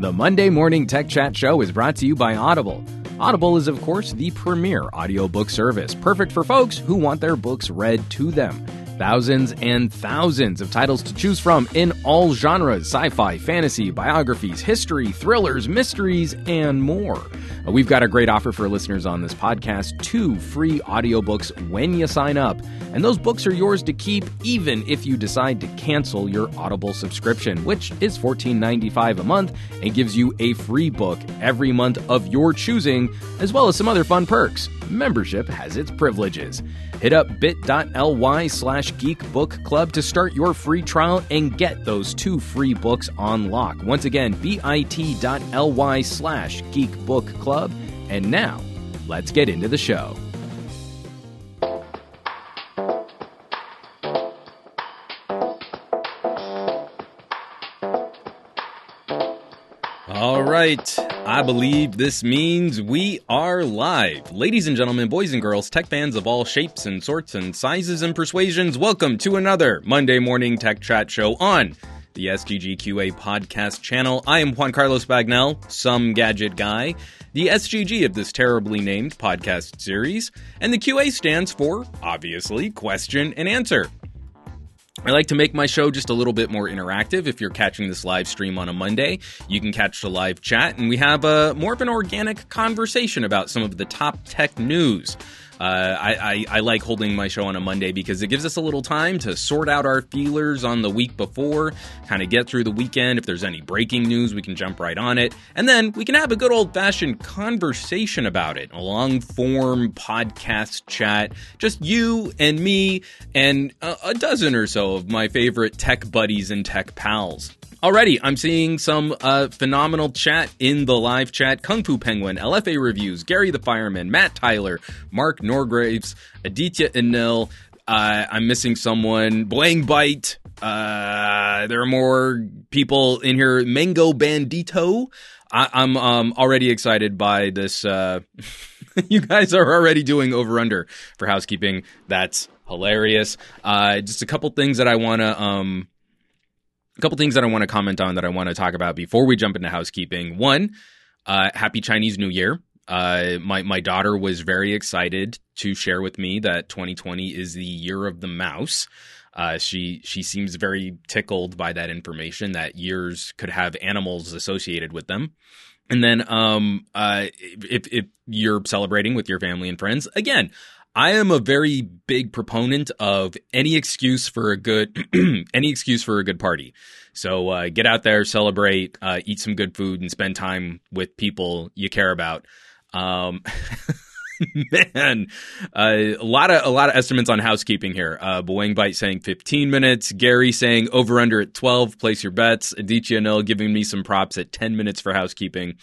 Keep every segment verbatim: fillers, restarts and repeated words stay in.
The Monday Morning Tech Chat Show is brought to you by Audible. Audible is, of course, the premier audiobook service, perfect for folks who want their books read to them. Thousands and thousands of titles to choose from in all genres: sci-fi, fantasy, biographies, history, thrillers, mysteries, and more. We've got a great offer for listeners on this podcast: two free audiobooks when you sign up. And those books are yours to keep even if you decide to cancel your Audible subscription, which is fourteen ninety-five a month and gives you a free book every month of your choosing, as well as some other fun perks. Membership has its privileges. Hit up bit.ly slash geekbookclub to start your free trial and get those two free books on lock. Once again, bit.ly slash geekbookclub. And now, let's get into the show. All right, I believe this means we are live. Ladies and gentlemen, boys and girls, tech fans of all shapes and sorts and sizes and persuasions, welcome to another Monday Morning Tech Chat Show on the S G G Q A podcast channel. I am Juan Carlos Bagnell, some gadget guy, the S G G of this terribly named podcast series, and the Q A stands for, obviously, question and answer. I like to make my show just a little bit more interactive. If you're catching this live stream on a Monday, you can catch the live chat, and we have a more of an organic conversation about some of the top tech news. Uh, I, I, I like holding my show on a Monday because it gives us a little time to sort out our feelers on the week before, kind of get through the weekend. If there's any breaking news, we can jump right on it. And then we can have a good old-fashioned conversation about it, a long-form podcast chat, just you and me and a, a dozen or so of my favorite tech buddies and tech pals. Alrighty, I'm seeing some uh, phenomenal chat in the live chat. Kung Fu Penguin, L F A Reviews, Gary the Fireman, Matt Tyler, Mark Norgraves, Aditya Anil. Uh, I'm missing someone. Blang Bite. Uh, there are more people in here. Mango Bandito. I- I'm um, already excited by this. Uh, you guys are already doing over-under for housekeeping. That's hilarious. Uh, just a couple things that I want to... Um, A couple things that I want to comment on that I want to talk about before we jump into housekeeping. One, uh, happy Chinese New Year. Uh, my, my daughter was very excited to share with me that twenty twenty is the year of the mouse. Uh, she she seems very tickled by that information, that years could have animals associated with them. And then um, uh, if, if you're celebrating with your family and friends, again, I am a very big proponent of any excuse for a good any excuse for a good party. So uh, get out there, celebrate, uh, eat some good food, and spend time with people you care about. Um, man, uh, a lot of a lot of estimates on housekeeping here. Uh, Boeing Bite saying fifteen minutes. Gary saying over under at twelve. Place your bets. Aditya Anil giving me some props at ten minutes for housekeeping.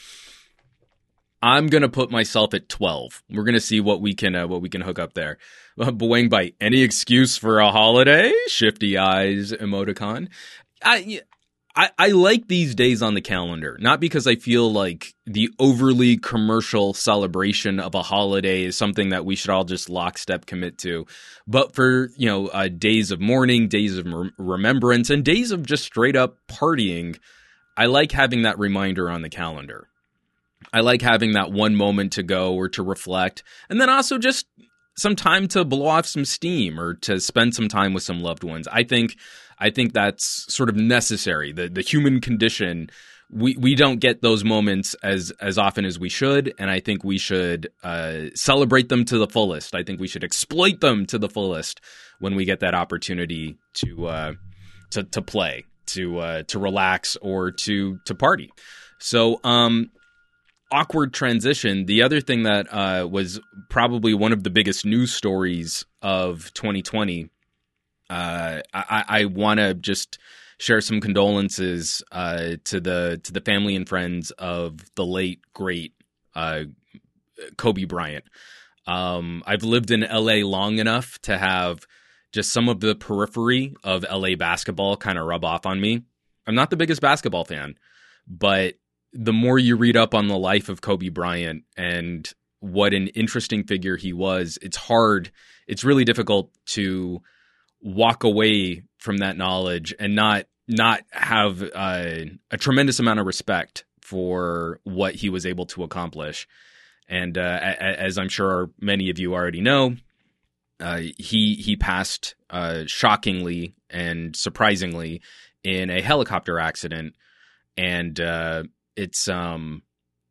I'm going to put myself at twelve. We're going to see what we can uh, what we can hook up there. Uh, Boeing Bite, any excuse for a holiday? Shifty eyes emoticon. I, I I like these days on the calendar, not because I feel like the overly commercial celebration of a holiday is something that we should all just lockstep commit to, but for, you know, uh, days of mourning, days of rem- remembrance, and days of just straight up partying. I like having that reminder on the calendar. I like having that one moment to go or to reflect, and then also just some time to blow off some steam or to spend some time with some loved ones. I think I think that's sort of necessary. The the human condition, we, we don't get those moments as, as often as we should, and I think we should uh, celebrate them to the fullest. I think we should exploit them to the fullest when we get that opportunity to uh, to to play, to uh, to relax, or to to party. So, um. Awkward transition. The other thing that uh, was probably one of the biggest news stories of twenty twenty, uh, I, I want to just share some condolences uh, to the to the family and friends of the late great uh, Kobe Bryant. Um, I've lived in L A long enough to have just some of the periphery of L A basketball kind of rub off on me. I'm not the biggest basketball fan, but the more you read up on the life of Kobe Bryant and what an interesting figure he was, it's hard, it's really difficult to walk away from that knowledge and not not have uh, a tremendous amount of respect for what he was able to accomplish. And uh, as I'm sure many of you already know, uh, he he passed uh, shockingly and surprisingly in a helicopter accident. And uh, it's um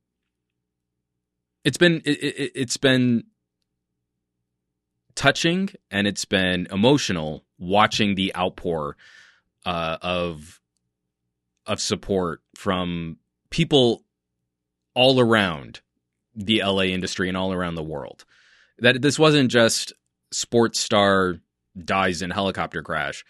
it's been it, it, it's been touching and it's been emotional watching the outpour uh, of of support from people all around the L A industry and all around the world. That this wasn't just sports star dies in helicopter crash.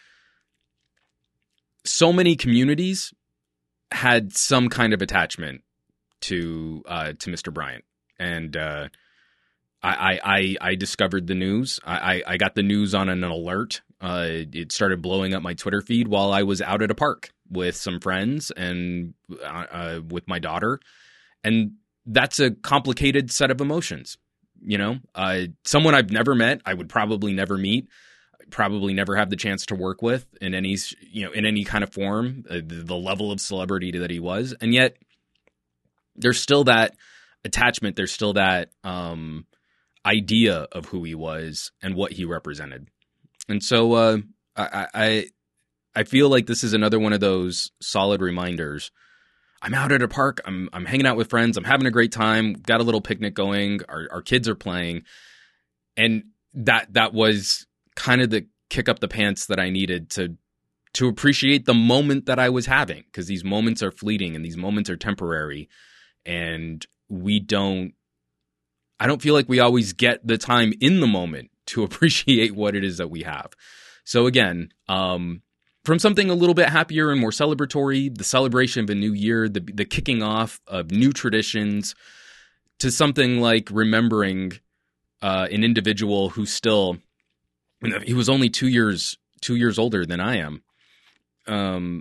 So many communities had some kind of attachment to uh, to Mister Bryant, and uh, I, I I discovered the news. I, I got the news on an alert. Uh, it started blowing up my Twitter feed while I was out at a park with some friends and uh, with my daughter, and that's a complicated set of emotions. You know, uh, someone I've never met, I would probably never meet, probably never have the chance to work with in any, you know, in any kind of form, uh, the, the level of celebrity that he was. And yet there's still that attachment. There's still that um, idea of who he was and what he represented. And so uh, I, I, I feel like this is another one of those solid reminders. I'm out at a park. I'm I'm hanging out with friends. I'm having a great time. Got a little picnic going. Our our kids are playing, and that that was kind of the kick up the pants that I needed to to appreciate the moment that I was having, because these moments are fleeting and these moments are temporary, and we don't. I don't feel like we always get the time in the moment to appreciate what it is that we have. So again, um. From something a little bit happier and more celebratory, the celebration of a new year, the the kicking off of new traditions, to something like remembering uh, an individual who still, he was only two years two years older than I am, um,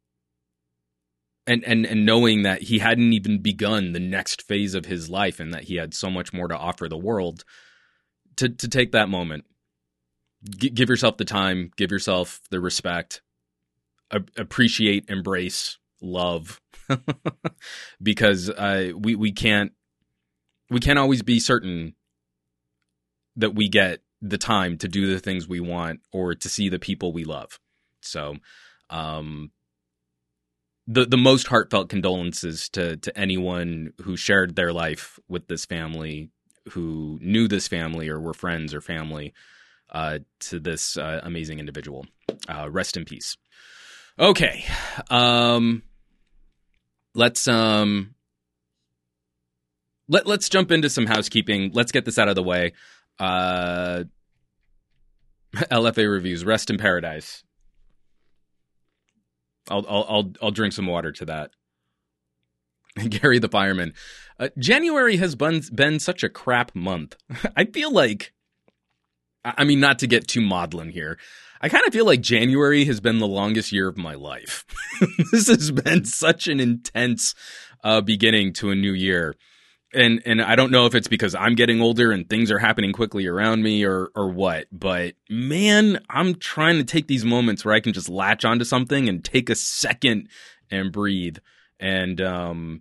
and and and knowing that he hadn't even begun the next phase of his life and that he had so much more to offer the world. To to take that moment, G- give yourself the time, give yourself the respect. Appreciate, embrace, love, because uh, we we can't we can't always be certain that we get the time to do the things we want or to see the people we love. So, um, the the most heartfelt condolences to to anyone who shared their life with this family, who knew this family or were friends or family uh, to this uh, amazing individual. Uh, rest in peace. Okay, um, let's um, let let's jump into some housekeeping. Let's get this out of the way. Uh, L F A reviews. Rest in paradise. I'll I'll I'll, I'll drink some water to that. Gary the fireman. Uh, January has been been such a crap month. I feel like, I mean, not to get too maudlin here, I kind of feel like January has been the longest year of my life. This has been such an intense uh, beginning to a new year. And and I don't know if it's because I'm getting older and things are happening quickly around me or or what, but man, I'm trying to take these moments where I can just latch onto something and take a second and breathe. And um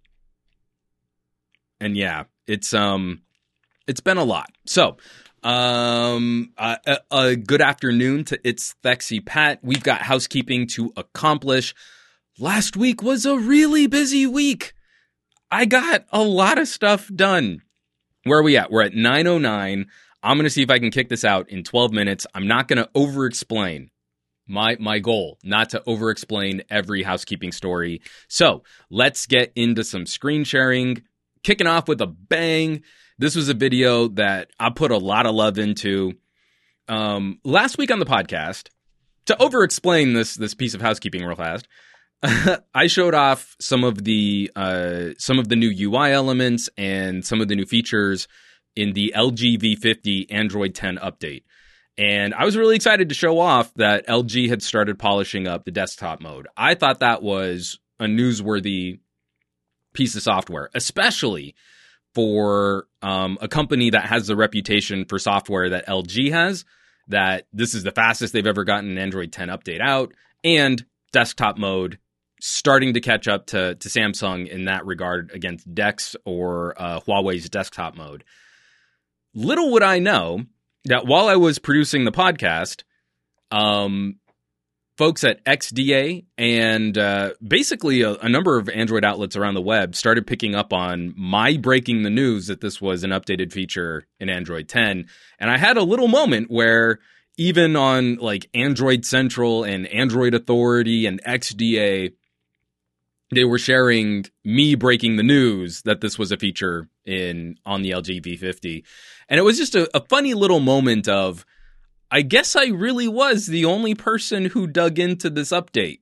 and yeah, it's um it's been a lot. So Um, uh, a, a good afternoon to It's Thexy Pat. We've got housekeeping to accomplish. Last week was a really busy week. I got a lot of stuff done. Where are we at? We're at nine oh nine. I'm going to see if I can kick this out in twelve minutes. I'm not going to over-explain. My, my goal, not to over-explain every housekeeping story. So let's get into some screen sharing. Kicking off with a bang. This was a video that I put a lot of love into. Um, last week on the podcast, to over-explain this this piece of housekeeping real fast, I showed off some of the uh, some of the new U I elements and some of the new features in the L G V fifty Android ten update. And I was really excited to show off that L G had started polishing up the desktop mode. I thought that was a newsworthy piece of software, especially for um, a company that has the reputation for software that L G has, that this is the fastest they've ever gotten an Android ten update out, and desktop mode starting to catch up to, to Samsung in that regard against DeX or uh, Huawei's desktop mode. Little would I know that while I was producing the podcast, um, folks at X D A and uh, basically a, a number of Android outlets around the web started picking up on my breaking the news that this was an updated feature in Android ten. And I had a little moment where even on like Android Central and Android Authority and X D A, they were sharing me breaking the news that this was a feature in on the L G V fifty. And it was just a, a funny little moment of, I guess I really was the only person who dug into this update.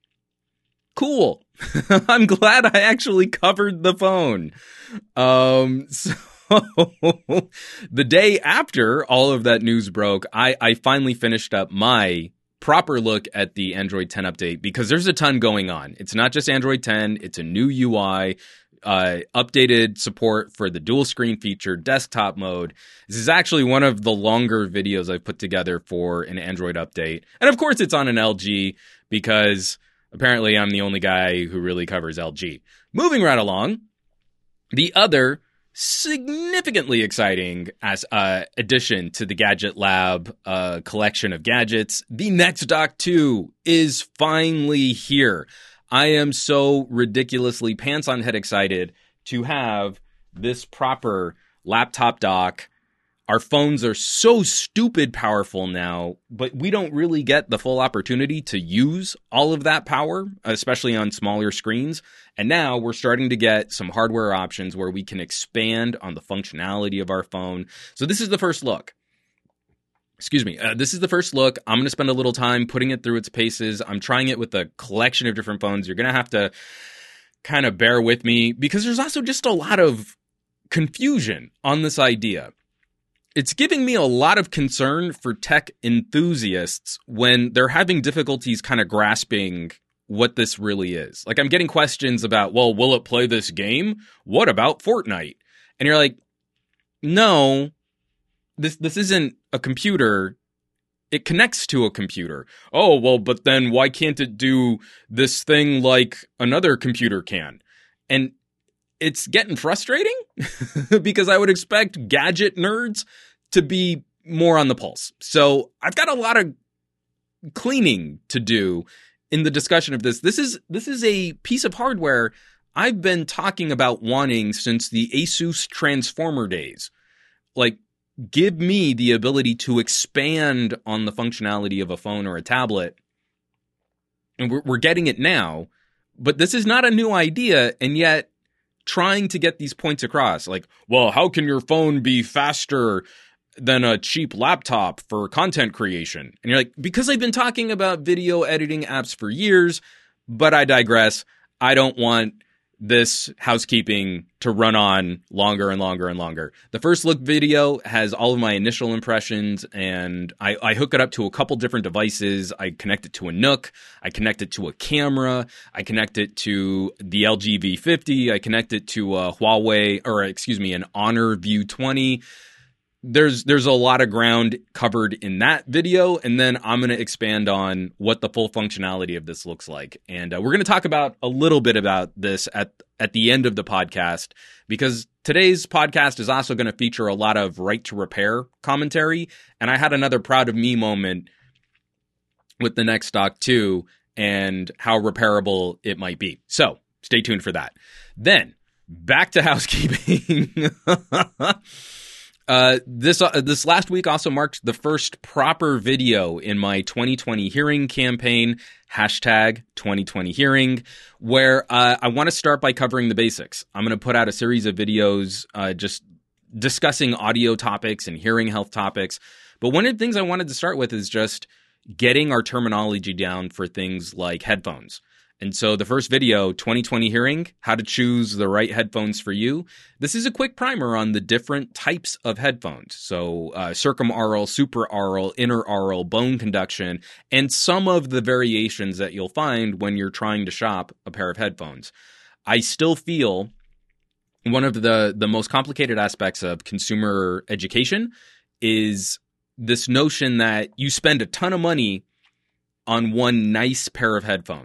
Cool. I'm glad I actually covered the phone. Um, so the day after all of that news broke, I, I finally finished up my proper look at the Android ten update because there's a ton going on. It's not just Android ten. It's a new U I, uh, updated support for the dual screen feature, desktop mode. This is actually one of the longer videos I've put together for an Android update. And of course, it's on an L G because apparently I'm the only guy who really covers L G. Moving right along, the other significantly exciting as uh, addition to the Gadget Lab uh, collection of gadgets, the NextDock two is finally here. I am so ridiculously pants on head excited to have this proper laptop dock. Our phones are so stupid powerful now, but we don't really get the full opportunity to use all of that power, especially on smaller screens. And now we're starting to get some hardware options where we can expand on the functionality of our phone. So this is the first look. Excuse me. Uh, this is the first look. I'm going to spend a little time putting it through its paces. I'm trying it with a collection of different phones. You're going to have to kind of bear with me because there's also just a lot of confusion on this idea. It's giving me a lot of concern for tech enthusiasts when they're having difficulties kind of grasping what this really is. Like, I'm getting questions about, well, will it play this game? What about Fortnite? And you're like, no, this this isn't a computer. It connects to a computer. Oh, well, but then why can't it do this thing like another computer can? And it's getting frustrating because I would expect gadget nerds to be more on the pulse. So I've got a lot of cleaning to do in the discussion of this. This is this is a piece of hardware I've been talking about wanting since the Asus Transformer days. Like, give me the ability to expand on the functionality of a phone or a tablet. And we're, we're getting it now, but this is not a new idea, and yet trying to get these points across, like, well, how can your phone be faster than a cheap laptop for content creation? And you're like, because I've been talking about video editing apps for years, but I digress. I don't want this housekeeping to run on longer and longer and longer. The first look video has all of my initial impressions, and I, I hook it up to a couple different devices. I connect it to a Nook. I connect it to a camera. I connect it to the L G V fifty. I connect it to a Huawei, or excuse me, an Honor View twenty. There's there's a lot of ground covered in that video, and then I'm going to expand on what the full functionality of this looks like. And uh, we're going to talk about a little bit about this at, at the end of the podcast, because today's podcast is also going to feature a lot of right to repair commentary, and I had another proud of me moment with the NextDock two and how repairable it might be. So stay tuned for that. Then, back to housekeeping. Uh, this uh, this last week also marked the first proper video in my twenty twenty hearing campaign, hashtag twenty twenty hearing, where uh, I want to start by covering the basics. I'm going to put out a series of videos uh, just discussing audio topics and hearing health topics. But one of the things I wanted to start with is just getting our terminology down for things like headphones. And so the first video, twenty twenty hearing, how to choose the right headphones for you. This is a quick primer on the different types of headphones. So uh, circumaural, supraaural, interaural, bone conduction, and some of the variations that you'll find when you're trying to shop a pair of headphones. I still feel one of the, the most complicated aspects of consumer education is this notion that you spend a ton of money on one nice pair of headphones.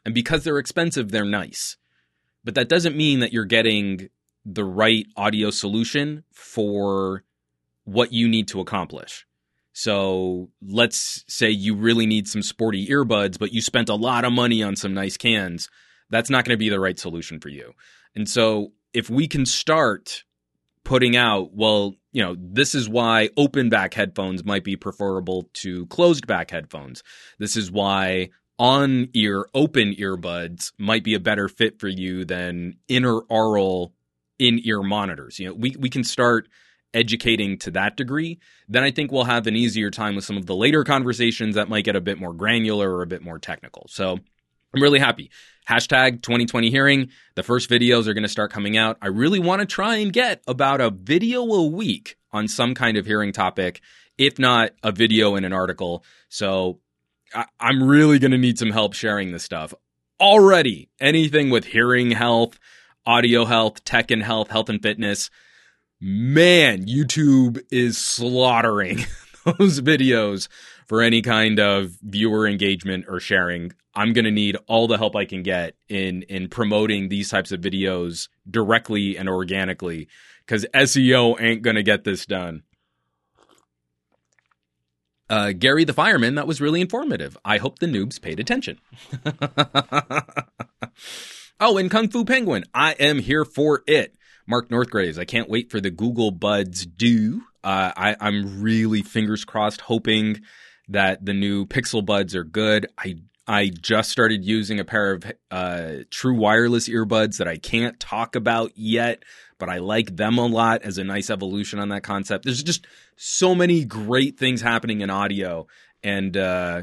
And because they're expensive, they're nice. But that doesn't mean that you're getting the right audio solution for what you need to accomplish. So let's say you really need some sporty earbuds, but you spent a lot of money on some nice cans. That's not going to be the right solution for you. And so if we can start putting out, well, you know, this is why open back headphones might be preferable to closed back headphones. This is why on ear open earbuds might be a better fit for you than inner aural in ear monitors. You know, we, we can start educating to that degree. Then I think we'll have an easier time with some of the later conversations that might get a bit more granular or a bit more technical. So I'm really happy. Hashtag twenty twenty hearing. The first videos are going to start coming out. I really want to try and get about a video a week on some kind of hearing topic, if not a video and an article. So I- I'm really going to need some help sharing this stuff. Already, anything with hearing health, audio health, tech and health, health and fitness, man, YouTube is slaughtering those videos for any kind of viewer engagement or sharing. I'm going to need all the help I can get in, in promoting these types of videos directly and organically, because S E O ain't going to get this done. Uh, Gary the Fireman, that was really informative. I hope the noobs paid attention. Oh, and Kung Fu Penguin, I am here for it. Mark Northgraves, I can't wait for the Google Buds Due. Uh, I, I'm really fingers crossed hoping that the new Pixel Buds are good. I I just started using a pair of uh, true wireless earbuds that I can't talk about yet, but I like them a lot as a nice evolution on that concept. There's just so many great things happening in audio, and uh,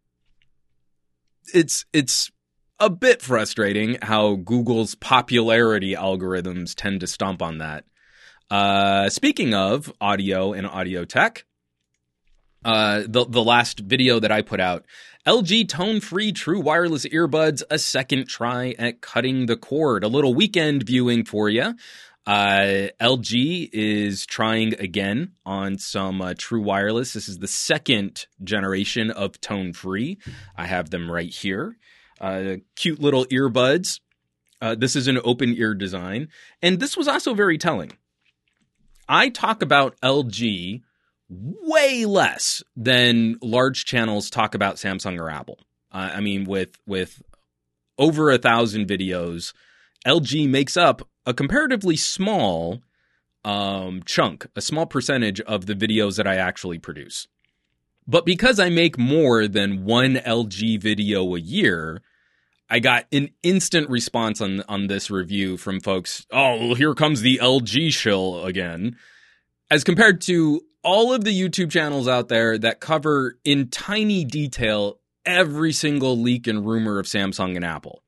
it's it's a bit frustrating how Google's popularity algorithms tend to stomp on that. Uh, speaking of audio and audio tech, uh, the the last video that I put out, L G tone-free true wireless earbuds, a second try at cutting the cord. A little weekend viewing for you. Uh, L G is trying again on some uh, true wireless. This is the second generation of tone-free. I have them right here. Uh, cute little earbuds. Uh, this is an open ear design. And this was also very telling. I talk about L G way less than large channels talk about Samsung or Apple. Uh, I mean, with with over a thousand videos, L G makes up a comparatively small um, chunk, a small percentage of the videos that I actually produce. But because I make more than one L G video a year, I got an instant response on on this review from folks. Oh, well, here comes the L G shill again. As compared to all of the YouTube channels out there that cover in tiny detail every single leak and rumor of Samsung and Apple.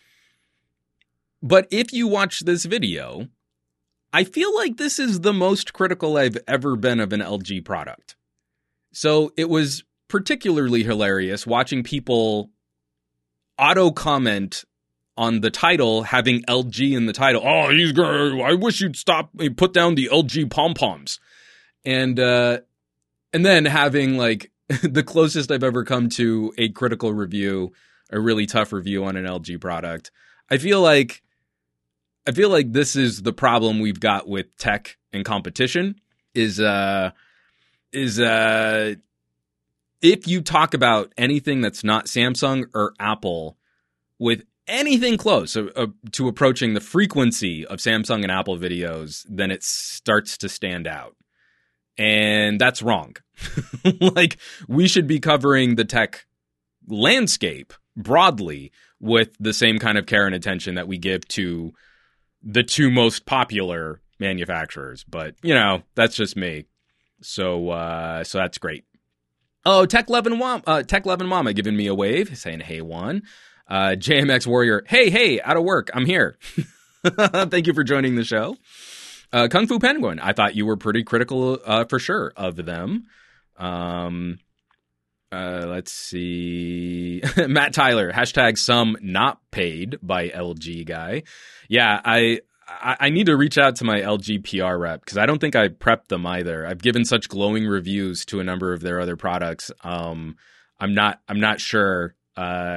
But if you watch this video, I feel like this is the most critical I've ever been of an L G product. So it was particularly hilarious watching people auto comment on the title having L G in the title. Oh, he's gonna, I wish you'd stop, put down the L G pom-poms. And, uh, and then having like the closest I've ever come to a critical review, a really tough review on an L G product. I feel like, I feel like this is the problem we've got with tech and competition is, uh, is, uh, if you talk about anything that's not Samsung or Apple with anything close uh, uh, to approaching the frequency of Samsung and Apple videos, then it starts to stand out. And that's wrong. Like, we should be covering the tech landscape broadly with the same kind of care and attention that we give to the two most popular manufacturers. But, you know, that's just me. So, uh, so that's great. Oh, Tech Levin Mama, uh, Tech Levin Mama giving me a wave, saying, hey, Juan. Uh, J M X Warrior, hey, hey, out of work, I'm here. Thank you for joining the show. Uh, Kung Fu Penguin, I thought you were pretty critical uh, for sure of them. Um, uh, let's see. Matt Tyler, hashtag some not paid by L G guy. Yeah, I... I need to reach out to my L G P R rep because I don't think I prepped them either. I've given such glowing reviews to a number of their other products. Um, I'm not. I'm not sure. Uh,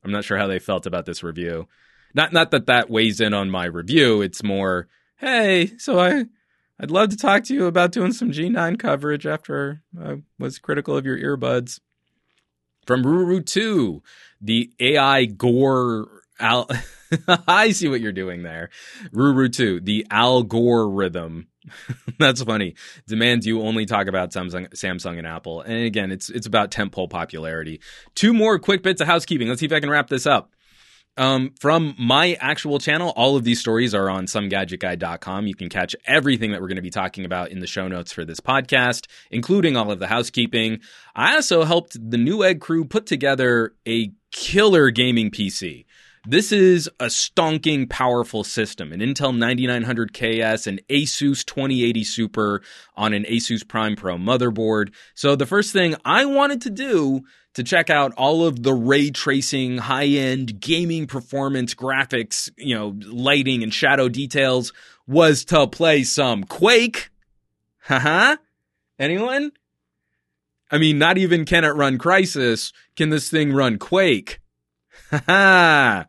I'm not sure how they felt about this review. Not not that that weighs in on my review. It's more, hey, so I, I'd love to talk to you about doing some G nine coverage after I was critical of your earbuds. From Ruru two, the A I Gore... Al- I see what you're doing there. Ruru two, the Al Gore rhythm. That's funny. Demands you only talk about Samsung, Samsung and Apple. And again, it's it's about tentpole popularity. Two more quick bits of housekeeping. Let's see if I can wrap this up. Um, from my actual channel, all of these stories are on some gadget guy dot com. You can catch everything that we're going to be talking about in the show notes for this podcast, including all of the housekeeping. I also helped the Newegg crew put together a killer gaming P C. This is a stonking powerful system, an Intel ninety-nine hundred K S, an Asus twenty eighty Super on an Asus Prime Pro motherboard. So the first thing I wanted to do to check out all of the ray tracing, high-end gaming performance graphics, you know, lighting and shadow details was to play some Quake. Haha. Anyone? I mean, not even can it run Crysis. Can this thing run Quake? Haha.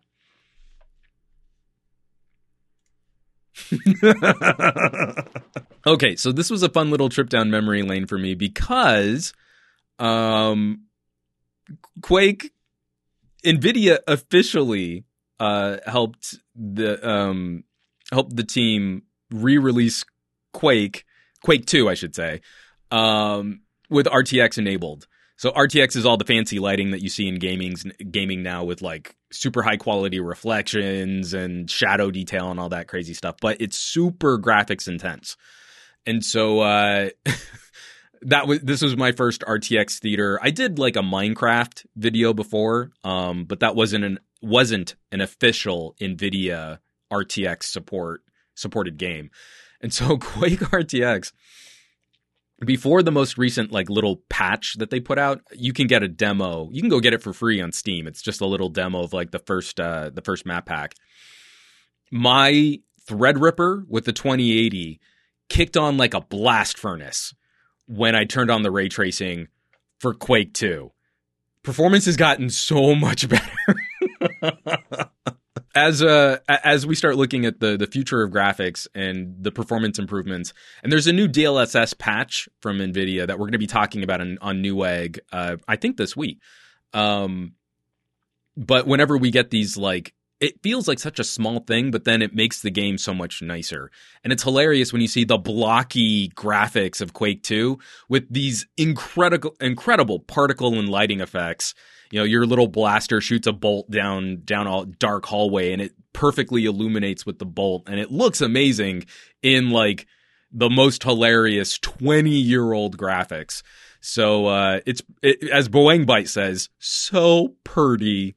Okay, so this was a fun little trip down memory lane for me because um, Quake, NVIDIA officially uh, helped the um, helped the team re-release Quake, Quake two, I should say, um, with R T X enabled. So R T X is all the fancy lighting that you see in gaming gaming now with like super high quality reflections and shadow detail and all that crazy stuff. But it's super graphics intense. And so uh, that was this was my first R T X theater. I did like a Minecraft video before, um, but that wasn't an wasn't an official NVIDIA R T X support supported game. And so Quake R T X, before the most recent like little patch that they put out, you can get a demo. You can go get it for free on Steam. It's just a little demo of like the first uh, the first map pack. My Threadripper with the twenty eighty kicked on like a blast furnace when I turned on the ray tracing for Quake two. Performance has gotten so much better. As uh as we start looking at the the future of graphics and the performance improvements, and there's a new D L S S patch from NVIDIA that we're going to be talking about on, on Newegg, uh, I think this week. Um, but whenever we get these, like, it feels like such a small thing, but then it makes the game so much nicer. And it's hilarious when you see the blocky graphics of Quake two with these incredible incredible particle and lighting effects. You know, your little blaster shoots a bolt down down a dark hallway and it perfectly illuminates with the bolt. And it looks amazing in like the most hilarious twenty-year-old graphics. So uh, it's, it, as Boeing Byte says, so purty.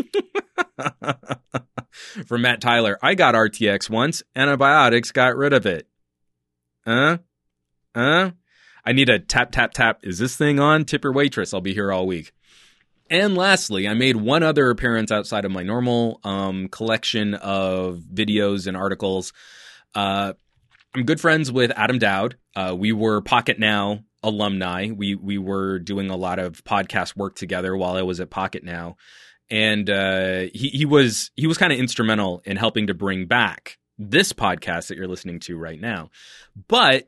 From Matt Tyler, I got R T X once. Antibiotics got rid of it. Huh? Huh? I need a tap, tap, tap. Is this thing on? Tip your waitress. I'll be here all week. And lastly, I made one other appearance outside of my normal um, collection of videos and articles. Uh, I'm good friends with Adam Dowd. Uh, we were Pocket Now alumni. We we were doing a lot of podcast work together while I was at Pocket Now, and uh, he he was he was kind of instrumental in helping to bring back this podcast that you're listening to right now. But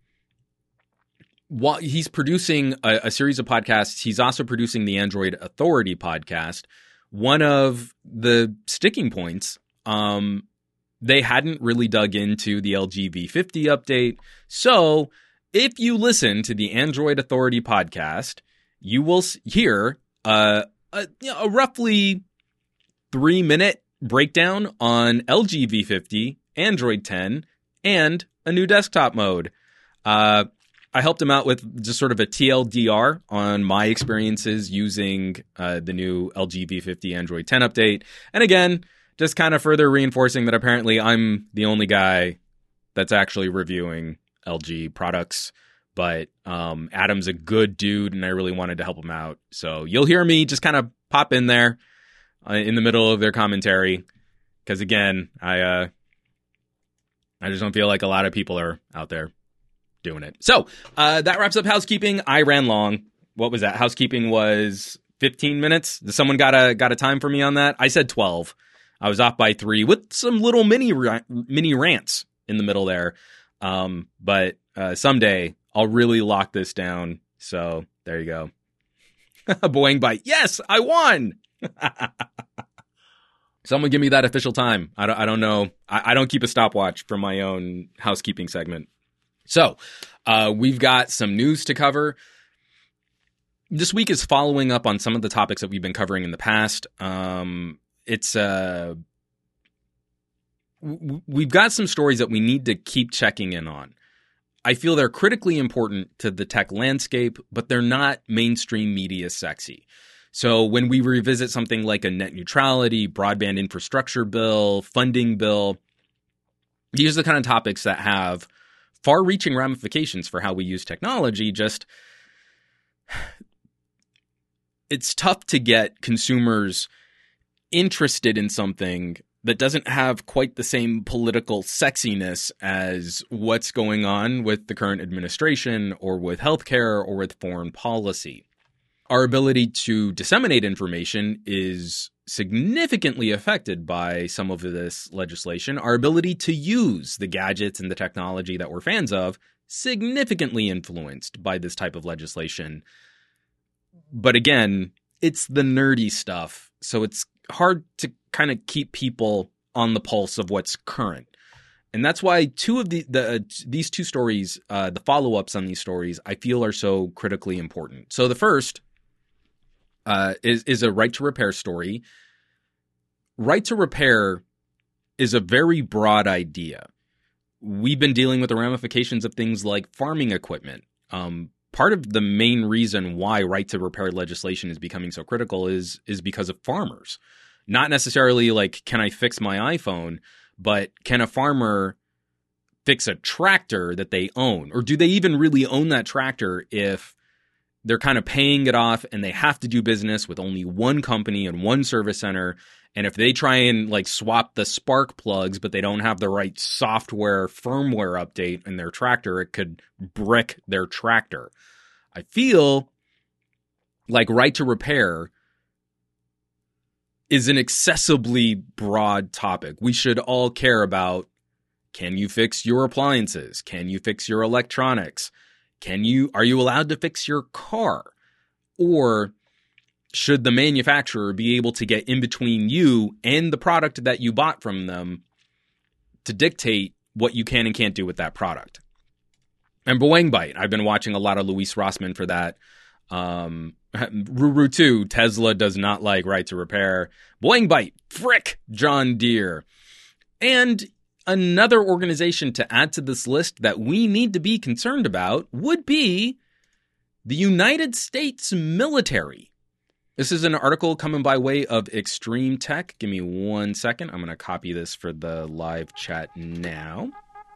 while he's producing a, a series of podcasts, he's also producing the Android Authority podcast. One of the sticking points, um, they hadn't really dug into the L G V fifty update. So if you listen to the Android Authority podcast, you will hear uh, a, you know, a roughly three-minute breakdown on L G V fifty, Android ten, and a new desktop mode. Uh, I helped him out with just sort of a T L D R on my experiences using uh, the new L G V fifty Android ten update. And again, just kind of further reinforcing that apparently I'm the only guy that's actually reviewing L G products. But um, Adam's a good dude, and I really wanted to help him out. So you'll hear me just kind of pop in there uh, in the middle of their commentary. Because again, I uh, I just don't feel like a lot of people are out there doing it. So uh, that wraps up housekeeping. I ran long. What was that? Housekeeping was fifteen minutes. Someone got a got a time for me on that? I said twelve. I was off by three with some little mini mini rants in the middle there. Um, but uh, someday I'll really lock this down. So there you go. Boing bite. Yes, I won. Someone give me that official time. I don't, I don't know. I, I don't keep a stopwatch for my own housekeeping segment. So uh, we've got some news to cover. This week is following up on some of the topics that we've been covering in the past. Um, it's uh, w- we've got some stories that we need to keep checking in on. I feel they're critically important to the tech landscape, but they're not mainstream media sexy. So when we revisit something like a net neutrality, broadband infrastructure bill, funding bill, these are the kind of topics that have far-reaching ramifications for how we use technology. Just, it's tough to get consumers interested in something that doesn't have quite the same political sexiness as what's going on with the current administration or with healthcare or with foreign policy. Our ability to disseminate information is significantly affected by some of this legislation. Our ability to use the gadgets and the technology that we're fans of, significantly influenced by this type of legislation. But again, it's the nerdy stuff, so it's hard to kind of keep people on the pulse of what's current. And that's why two of the, the uh, these two stories, uh, the follow-ups on these stories, I feel are so critically important. So the first uh, is, is a right to repair story. Right to repair is a very broad idea. We've been dealing with the ramifications of things like farming equipment. Um, part of the main reason why right to repair legislation is becoming so critical is is because of farmers. Not necessarily like, can I fix my iPhone, but can a farmer fix a tractor that they own? Or do they even really own that tractor if they're kind of paying it off and they have to do business with only one company and one service center? And if they try and like swap the spark plugs, but they don't have the right software firmware update in their tractor, it could brick their tractor. I feel like right to repair is an excessively broad topic. We should all care about, can you fix your appliances? Can you fix your electronics? Can you, are you allowed to fix your car? Or should the manufacturer be able to get in between you and the product that you bought from them to dictate what you can and can't do with that product? And Boing Bite, I've been watching a lot of Luis Rossmann for that. Um, Ruru two, Tesla does not like right to repair. Boing Bite, frick, John Deere. And another organization to add to this list that we need to be concerned about would be the United States military. This is an article coming by way of Extreme Tech. Give me one second. I'm going to copy this for the live chat now.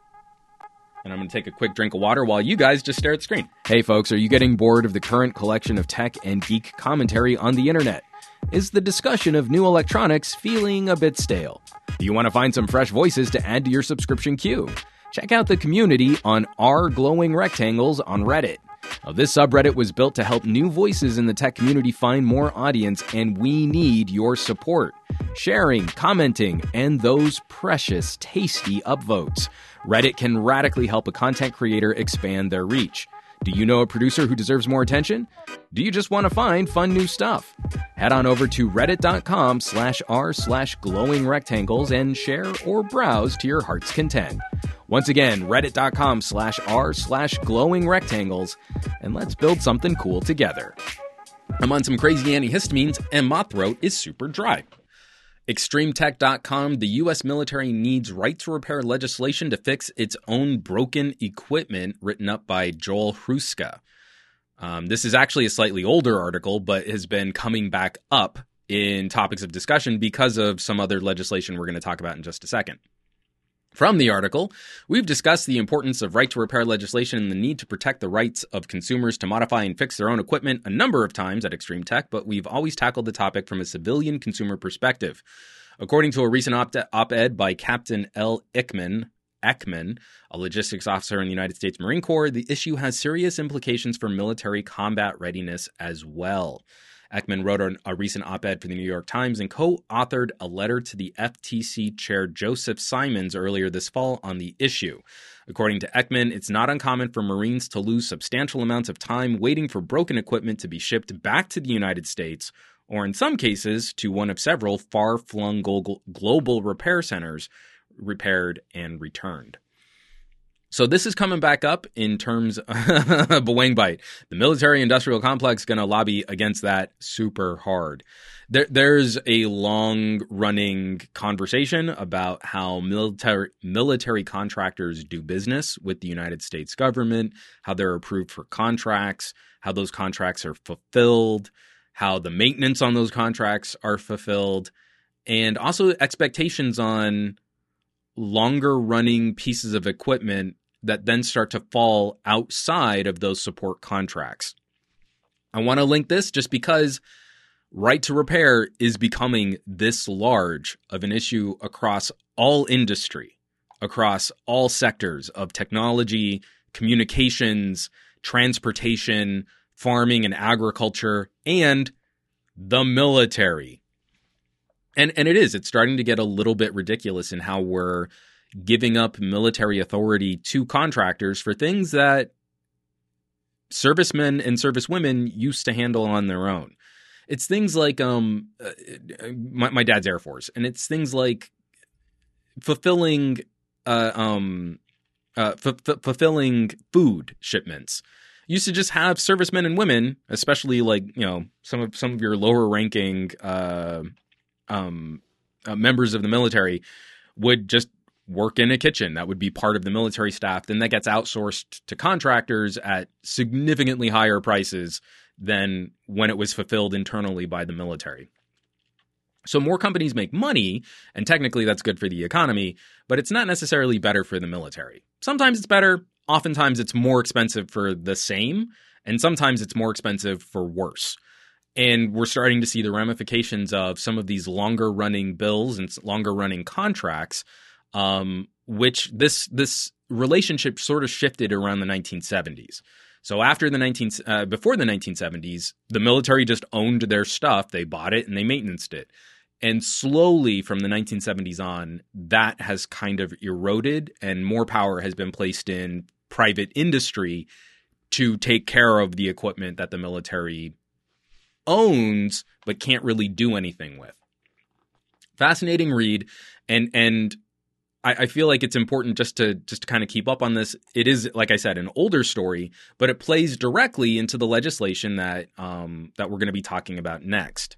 And I'm going to take a quick drink of water while you guys just stare at the screen. Hey folks, are you getting bored of the current collection of tech and geek commentary on the internet? Is the discussion of new electronics feeling a bit stale? Do you want to find some fresh voices to add to your subscription queue? Check out the community on r glowing rectangles on Reddit. Now, this subreddit was built to help new voices in the tech community find more audience, and we need your support. Sharing, commenting, and those precious, tasty upvotes. Reddit can radically help a content creator expand their reach. Do you know a producer who deserves more attention? Do you just want to find fun new stuff? Head on over to reddit.com slash r slash glowing rectangles and share or browse to your heart's content. Once again, reddit.com slash r slash glowing rectangles, and let's build something cool together. I'm on some crazy antihistamines, and my throat is super dry. Extreme Tech dot com, the U S military needs right to repair legislation to fix its own broken equipment, written up by Joel Hruska. Um, this is actually a slightly older article, but has been coming back up in topics of discussion because of some other legislation we're going to talk about in just a second. From the article, we've discussed the importance of right to repair legislation and the need to protect the rights of consumers to modify and fix their own equipment a number of times at Extreme Tech, but we've always tackled the topic from a civilian consumer perspective. According to a recent op- op-ed by Captain L. Ickman, Ekman, a logistics officer in the United States Marine Corps, the issue has serious implications for military combat readiness as well. Ekman wrote a, a recent op-ed for the New York Times and co-authored a letter to the F T C chair Joseph Simons earlier this fall on the issue. According to Ekman, it's not uncommon for Marines to lose substantial amounts of time waiting for broken equipment to be shipped back to the United States, or in some cases, to one of several far-flung global repair centers, repaired and returned. So this is coming back up in terms of Boeing bite. The military-industrial complex is going to lobby against that super hard. There, there's a long-running conversation about how military military contractors do business with the United States government, how they're approved for contracts, how those contracts are fulfilled, how the maintenance on those contracts are fulfilled, and also expectations on longer-running pieces of equipment that then start to fall outside of those support contracts. I want to link this just because right to repair is becoming this large of an issue across all industry, across all sectors of technology, communications, transportation, farming and agriculture, and the military. And and it is, it's starting to get a little bit ridiculous in how we're giving up military authority to contractors for things that servicemen and servicewomen used to handle on their own. It's things like um, uh, my, my dad's Air Force, and it's things like fulfilling uh, um, uh, f- f- fulfilling food shipments. Used to just have servicemen and women, especially like you know some of some of your lower ranking uh, um, uh, members of the military, would just work in a kitchen. That would be part of the military staff. Then that gets outsourced to contractors at significantly higher prices than when it was fulfilled internally by the military. So more companies make money, and technically that's good for the economy, but it's not necessarily better for the military. Sometimes it's better. Oftentimes it's more expensive for the same, and sometimes it's more expensive for worse. And we're starting to see the ramifications of some of these longer running bills and longer running contracts, um, which this this relationship sort of shifted around the nineteen seventies. So after the nineteen uh, before the nineteen seventies, the military just owned their stuff. They bought it and they maintained it. And slowly from the nineteen seventies on, that has kind of eroded and more power has been placed in private industry to take care of the equipment that the military owns but can't really do anything with. Fascinating read. And and I, I feel like it's important just to just to kind of keep up on this. It is, like I said, an older story, but it plays directly into the legislation that um, that we're going to be talking about next.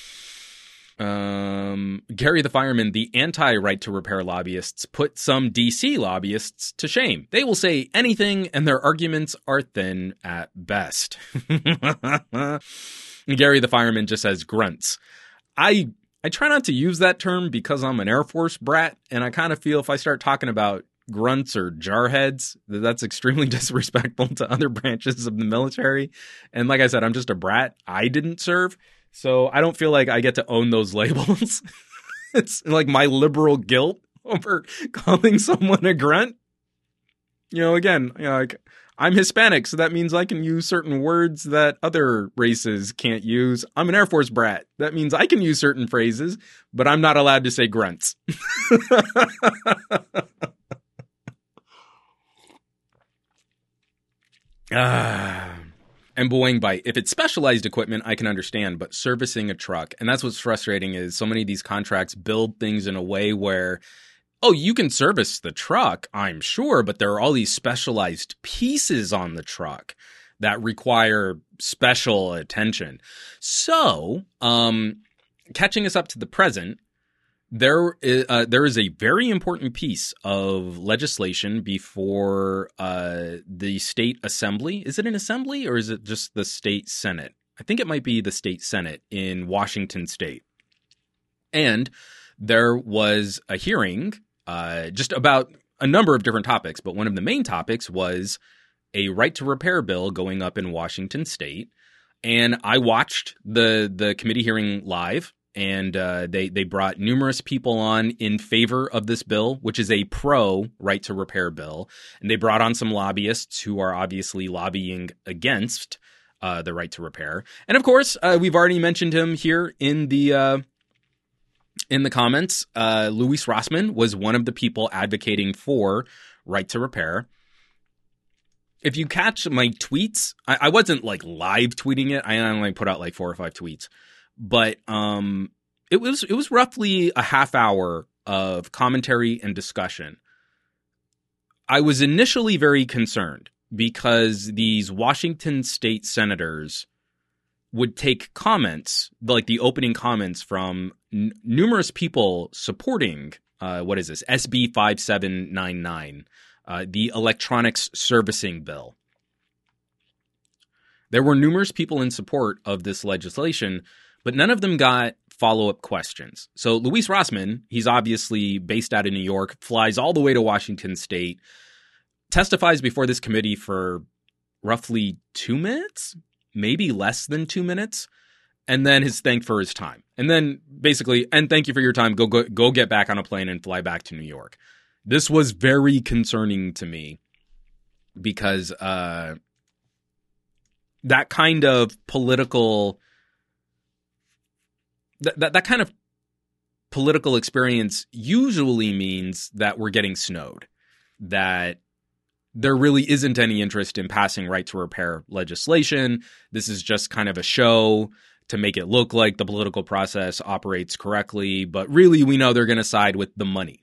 Um, Gary the Fireman, the anti-right to repair lobbyists, put some D C lobbyists to shame. They will say anything, and their arguments are thin at best. Gary the Fireman just says grunts. I I try not to use that term because I'm an Air Force brat, and I kind of feel if I start talking about grunts or jarheads, that that's extremely disrespectful to other branches of the military. And like I said, I'm just a brat. I didn't serve. So I don't feel like I get to own those labels. It's like my liberal guilt over calling someone a grunt. You know, again, you know, like I'm Hispanic, so that means I can use certain words that other races can't use. I'm an Air Force brat. That means I can use certain phrases, but I'm not allowed to say grunts. Ah. And Boeing bite. If it's specialized equipment, I can understand, but servicing a truck, and that's what's frustrating is so many of these contracts build things in a way where, oh, you can service the truck, I'm sure, but there are all these specialized pieces on the truck that require special attention. So, um, catching us up to the present, There is, uh, there is a very important piece of legislation before uh, the state assembly. Is it an assembly or is it just the state senate? I think it might be the state senate in Washington state. And there was a hearing uh, just about a number of different topics, but one of the main topics was a right to repair bill going up in Washington state. And I watched the the committee hearing live. And uh, they they brought numerous people on in favor of this bill, which is a pro right to repair bill. And they brought on some lobbyists who are obviously lobbying against uh, the right to repair. And of course, uh, we've already mentioned him here in the uh, in the comments. Uh, Louis Rossmann was one of the people advocating for right to repair. If you catch my tweets, I, I wasn't like live tweeting it. I only put out like four or five tweets, but um, it was it was roughly a half hour of commentary and discussion. I was initially very concerned because these Washington state senators would take comments, like the opening comments from n- numerous people supporting, uh, what is this, S B five seven nine nine, uh, the Electronics Servicing Bill. There were numerous people in support of this legislation, but none of them got follow-up questions. So Louis Rossmann, he's obviously based out of New York, flies all the way to Washington state, testifies before this committee for roughly two minutes, maybe less than two minutes, and then is thanked for his time. And then basically, and thank you for your time, go, go, go get back on a plane and fly back to New York. This was very concerning to me because uh, that kind of political... That, that that kind of political experience usually means that we're getting snowed, that there really isn't any interest in passing right to repair legislation. This is just kind of a show to make it look like the political process operates correctly, but really we know they're going to side with the money.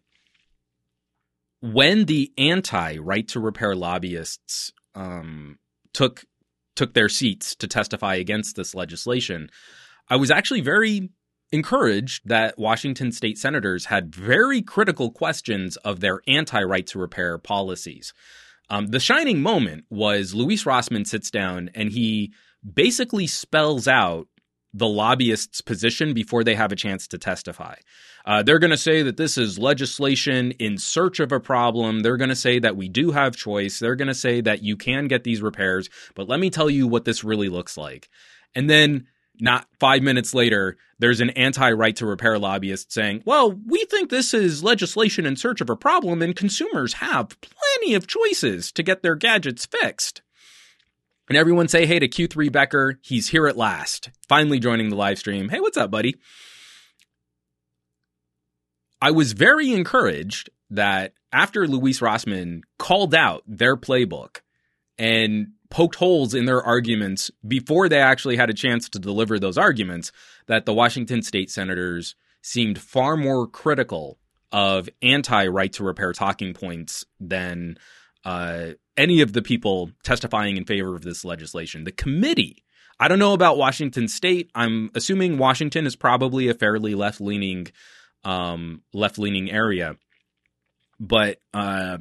When the anti-right to repair lobbyists um, took took their seats to testify against this legislation, I was actually very encouraged that Washington state senators had very critical questions of their anti-right to repair policies. Um, the shining moment was Louis Rossmann sits down and he basically spells out the lobbyists' position before they have a chance to testify. Uh, they're going to say that this is legislation in search of a problem. They're going to say that we do have choice. They're going to say that you can get these repairs, but let me tell you what this really looks like. And then not five minutes later, there's an anti-right to repair lobbyist saying, well, we think this is legislation in search of a problem and consumers have plenty of choices to get their gadgets fixed. And everyone say hey to Q three Becker. He's here at last, finally joining the live stream. Hey, what's up, buddy? I was very encouraged that after Louis Rossmann called out their playbook and poked holes in their arguments before they actually had a chance to deliver those arguments, that the Washington state senators seemed far more critical of anti-right to repair talking points than uh, any of the people testifying in favor of this legislation. The committee, I don't know about Washington state. I'm assuming Washington is probably a fairly left-leaning, um, left-leaning area, but uh,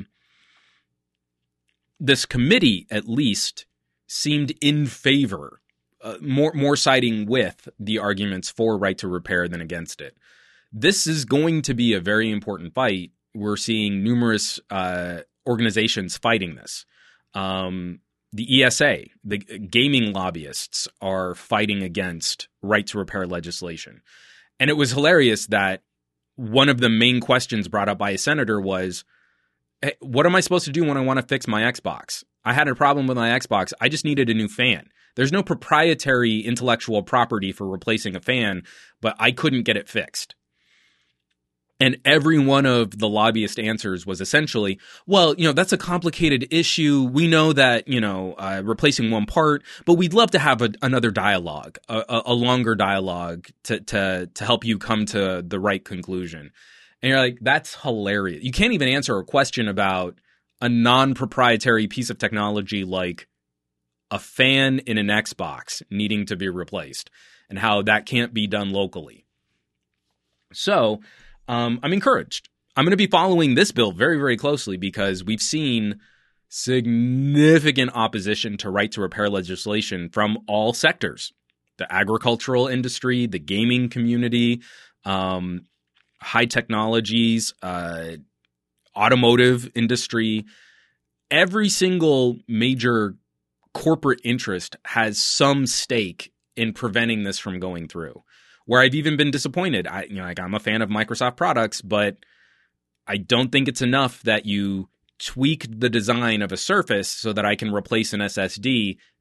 this committee, at least, seemed in favor, uh, more more siding with the arguments for right to repair than against it. This is going to be a very important fight. We're seeing numerous uh, organizations fighting this. Um, the E S A, the gaming lobbyists, are fighting against right to repair legislation. And it was hilarious that one of the main questions brought up by a senator was, hey, what am I supposed to do when I want to fix my Xbox? I had a problem with my Xbox. I just needed a new fan. There's no proprietary intellectual property for replacing a fan, but I couldn't get it fixed. And every one of the lobbyist answers was essentially, well, you know, that's a complicated issue. We know that, you know, uh, replacing one part, but we'd love to have a, another dialogue, a, a longer dialogue to, to, to help you come to the right conclusion. And you're like, that's hilarious. You can't even answer a question about a non-proprietary piece of technology like a fan in an Xbox needing to be replaced and how that can't be done locally. So um, I'm encouraged. I'm going to be following this bill very, very closely because we've seen significant opposition to right to repair legislation from all sectors. The agricultural industry, the gaming community, um, high technologies, uh, automotive industry. Every single major corporate interest has some stake in preventing this from going through. Where I've even been disappointed. I, you know, like I'm a fan of Microsoft products, but I don't think it's enough that you tweak the design of a Surface so that I can replace an S S D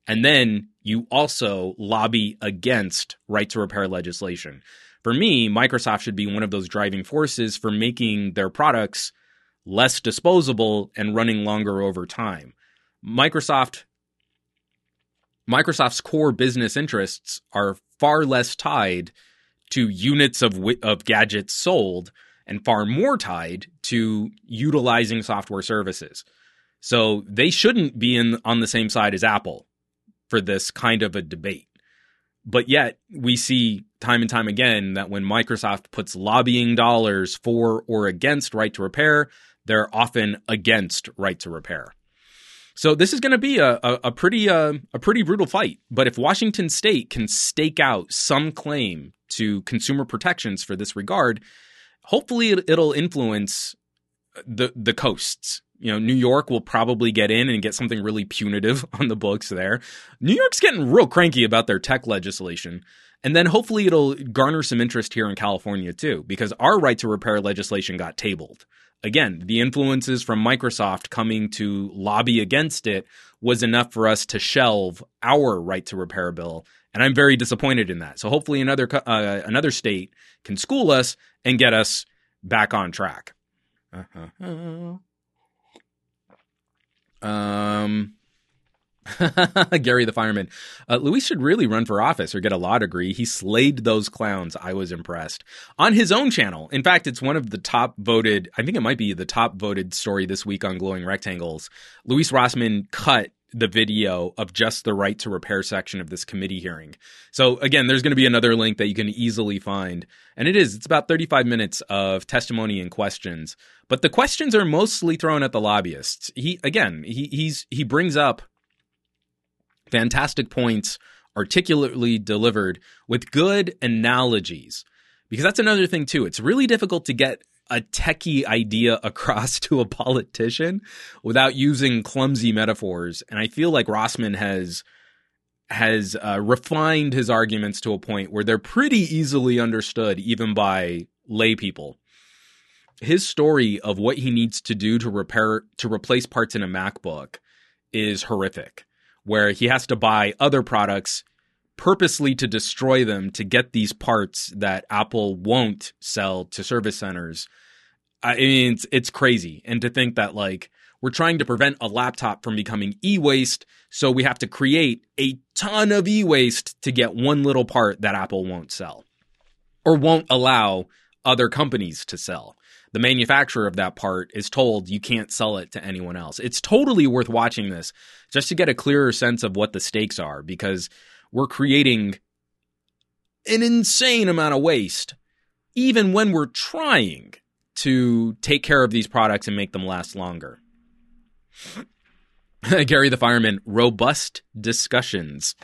And then you also lobby against right to repair legislation. For me, Microsoft should be one of those driving forces for making their products less disposable and running longer over time. Microsoft, Microsoft's core business interests are far less tied to units of of gadgets sold and far more tied to utilizing software services. So they shouldn't be in on the same side as Apple for this kind of a debate. But yet we see time and time again that when Microsoft puts lobbying dollars for or against right to repair, they're often against right to repair. So this is going to be a, a, a pretty uh, a pretty brutal fight. But if Washington State can stake out some claim to consumer protections for this regard, hopefully it, it'll influence the the coasts. You know, New York will probably get in and get something really punitive on the books there. New York's getting real cranky about their tech legislation. And then hopefully it'll garner some interest here in California too, because our right to repair legislation got tabled. Again, the influences from Microsoft coming to lobby against it was enough for us to shelve our right to repair bill. And I'm very disappointed in that. So hopefully another uh, another state can school us and get us back on track. Uh-huh. Um, Gary the fireman. Uh, Luis should really run for office or get a law degree. He slayed those clowns. I was impressed. On his own channel. In fact, it's one of the top voted, I think it might be the top voted story this week on Glowing Rectangles. Luis Rossmann cut the video of just the right to repair section of this committee hearing. So again, there's going to be another link that you can easily find. And it is, it's about thirty-five minutes of testimony and questions. But the questions are mostly thrown at the lobbyists. He, again, he, he's, he brings up fantastic points, articulately delivered with good analogies. Because that's another thing too. It's really difficult to get a techie idea across to a politician without using clumsy metaphors. And I feel like Rossmann has has uh, refined his arguments to a point where they're pretty easily understood even by lay people. His story of what he needs to do to repair to replace parts in a MacBook is horrific, where he has to buy other products purposely to destroy them to get these parts that Apple won't sell to service centers. I mean, it's, it's crazy. And to think that, like, we're trying to prevent a laptop from becoming e-waste, so we have to create a ton of e-waste to get one little part that Apple won't sell or won't allow other companies to sell. The manufacturer of that part is told you can't sell it to anyone else. It's totally worth watching this just to get a clearer sense of what the stakes are, because we're creating an insane amount of waste, even when we're trying to take care of these products and make them last longer. Gary the fireman, robust discussions.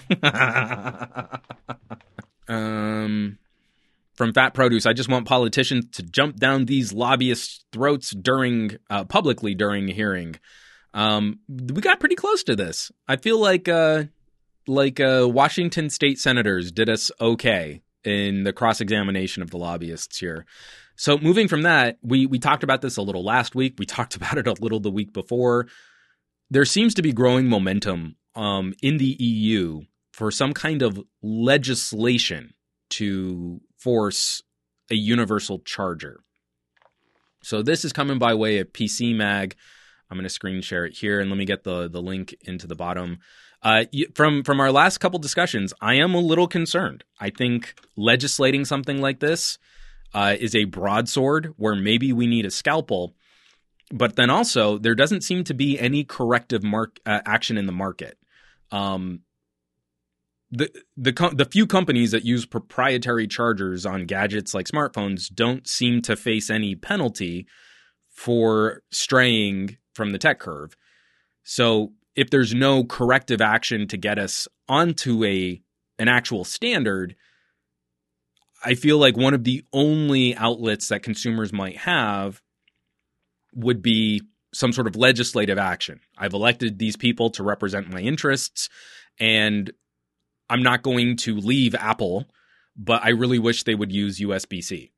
um, from Fat Produce, I just want politicians to jump down these lobbyists' throats during uh, publicly during a hearing. Um, we got pretty close to this. I feel like uh, like uh, Washington state senators did us okay in the cross-examination of the lobbyists here. So moving from that, we we talked about this a little last week. We talked about it a little the week before. There seems to be growing momentum um, in the E U for some kind of legislation to force a universal charger. So this is coming by way of P C Mag. I'm going to screen share it here, and let me get the, the link into the bottom. Uh, from, from our last couple discussions, I am a little concerned. I think legislating something like this uh, is a broadsword where maybe we need a scalpel. But then also, there doesn't seem to be any corrective mark, uh, action in the market. Um, the the com- the few companies that use proprietary chargers on gadgets like smartphones don't seem to face any penalty for straying from the tech curve. So if there's no corrective action to get us onto a an actual standard, I feel like one of the only outlets that consumers might have would be some sort of legislative action. I've elected these people to represent my interests, and I'm not going to leave Apple, but I really wish they would use U S B C.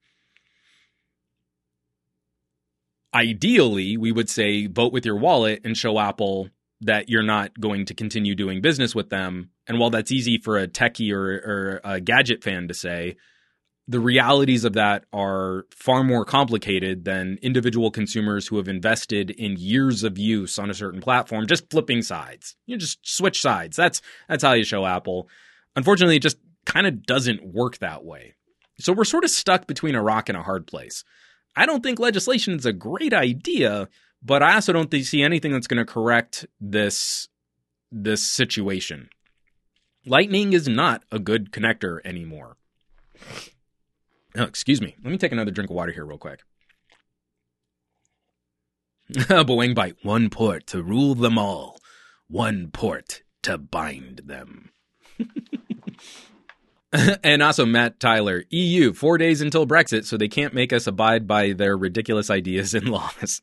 Ideally, we would say vote with your wallet and show Apple that you're not going to continue doing business with them. And while that's easy for a techie or, or a gadget fan to say, the realities of that are far more complicated than individual consumers who have invested in years of use on a certain platform, just flipping sides. You just switch sides. That's that's how you show Apple. Unfortunately, it just kind of doesn't work that way. So we're sort of stuck between a rock and a hard place. I don't think legislation is a great idea, but I also don't see anything that's going to correct this, this situation. Lightning is not a good connector anymore. Oh, excuse me. Let me take another drink of water here real quick. Boeing bite. One port to rule them all. One port to bind them. And also Matt Tyler. E U, four days until Brexit, so they can't make us abide by their ridiculous ideas and laws.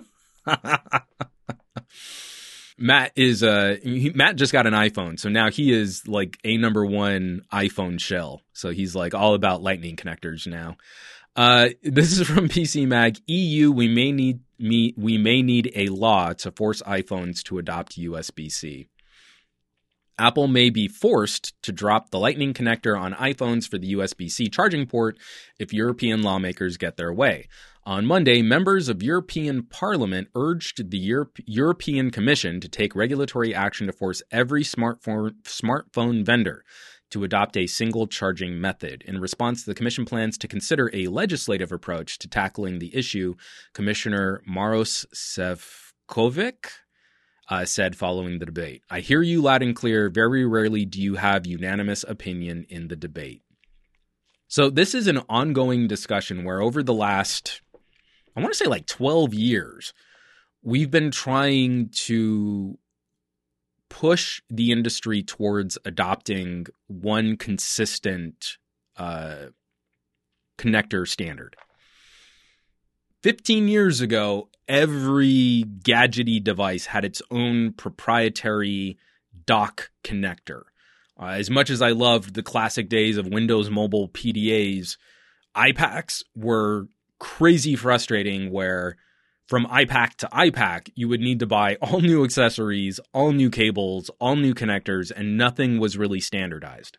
Matt is uh he, Matt just got an iPhone, so now he is like a number one iPhone shell. So he's like all about Lightning connectors now. Uh, this is from P C Mag. E U, we may need me we may need a law to force iPhones to adopt U S B C. Apple may be forced to drop the Lightning connector on iPhones for the U S B C charging port if European lawmakers get their way. On Monday, members of European Parliament urged the Europe- European Commission to take regulatory action to force every smartphone, smartphone vendor to adopt a single charging method. In response, the Commission plans to consider a legislative approach to tackling the issue, Commissioner Maros Sefcovic uh, said following the debate. I hear you loud and clear. Very rarely do you have unanimous opinion in the debate. So this is an ongoing discussion where over the last, I want to say like twelve years, we've been trying to push the industry towards adopting one consistent uh, connector standard. fifteen years ago, every gadgety device had its own proprietary dock connector. Uh, as much as I loved the classic days of Windows Mobile P D As, iPAQs were crazy frustrating where from iPAQ to iPAQ, you would need to buy all new accessories, all new cables, all new connectors, and nothing was really standardized.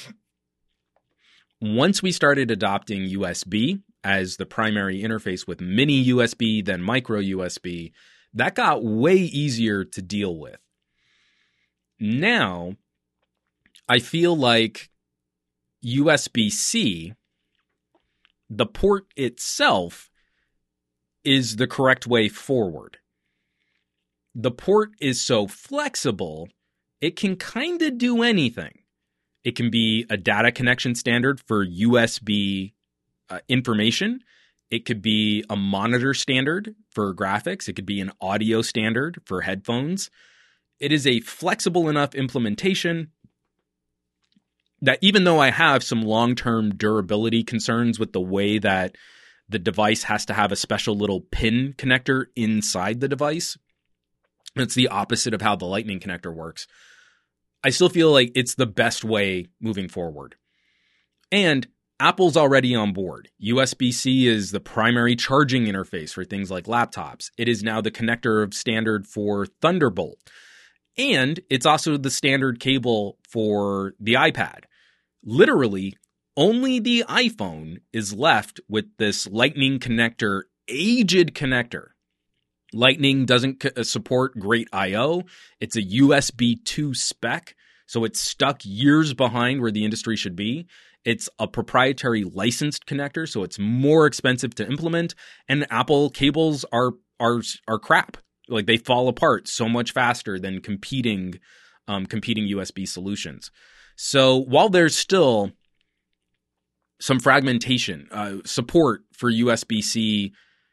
Once we started adopting U S B as the primary interface with mini U S B, then micro U S B, that got way easier to deal with. Now, I feel like U S B C, the port itself, is the correct way forward. The port is so flexible, it can kind of do anything. It can be a data connection standard for U S B uh, information. It could be a monitor standard for graphics. It could be an audio standard for headphones. It is a flexible enough implementation that even though I have some long-term durability concerns with the way that the device has to have a special little pin connector inside the device, it's the opposite of how the Lightning connector works, I still feel like it's the best way moving forward. And Apple's already on board. U S B C is the primary charging interface for things like laptops. It is now the connector of standard for Thunderbolt. And it's also the standard cable for the iPad. Literally, only the iPhone is left with this Lightning connector, aged connector. Lightning doesn't support great I O. It's a U S B two spec, so it's stuck years behind where the industry should be. It's a proprietary licensed connector, so it's more expensive to implement. And Apple cables are are are crap. Like they fall apart so much faster than competing um, competing U S B solutions. So while there's still some fragmentation, uh, support for U S B C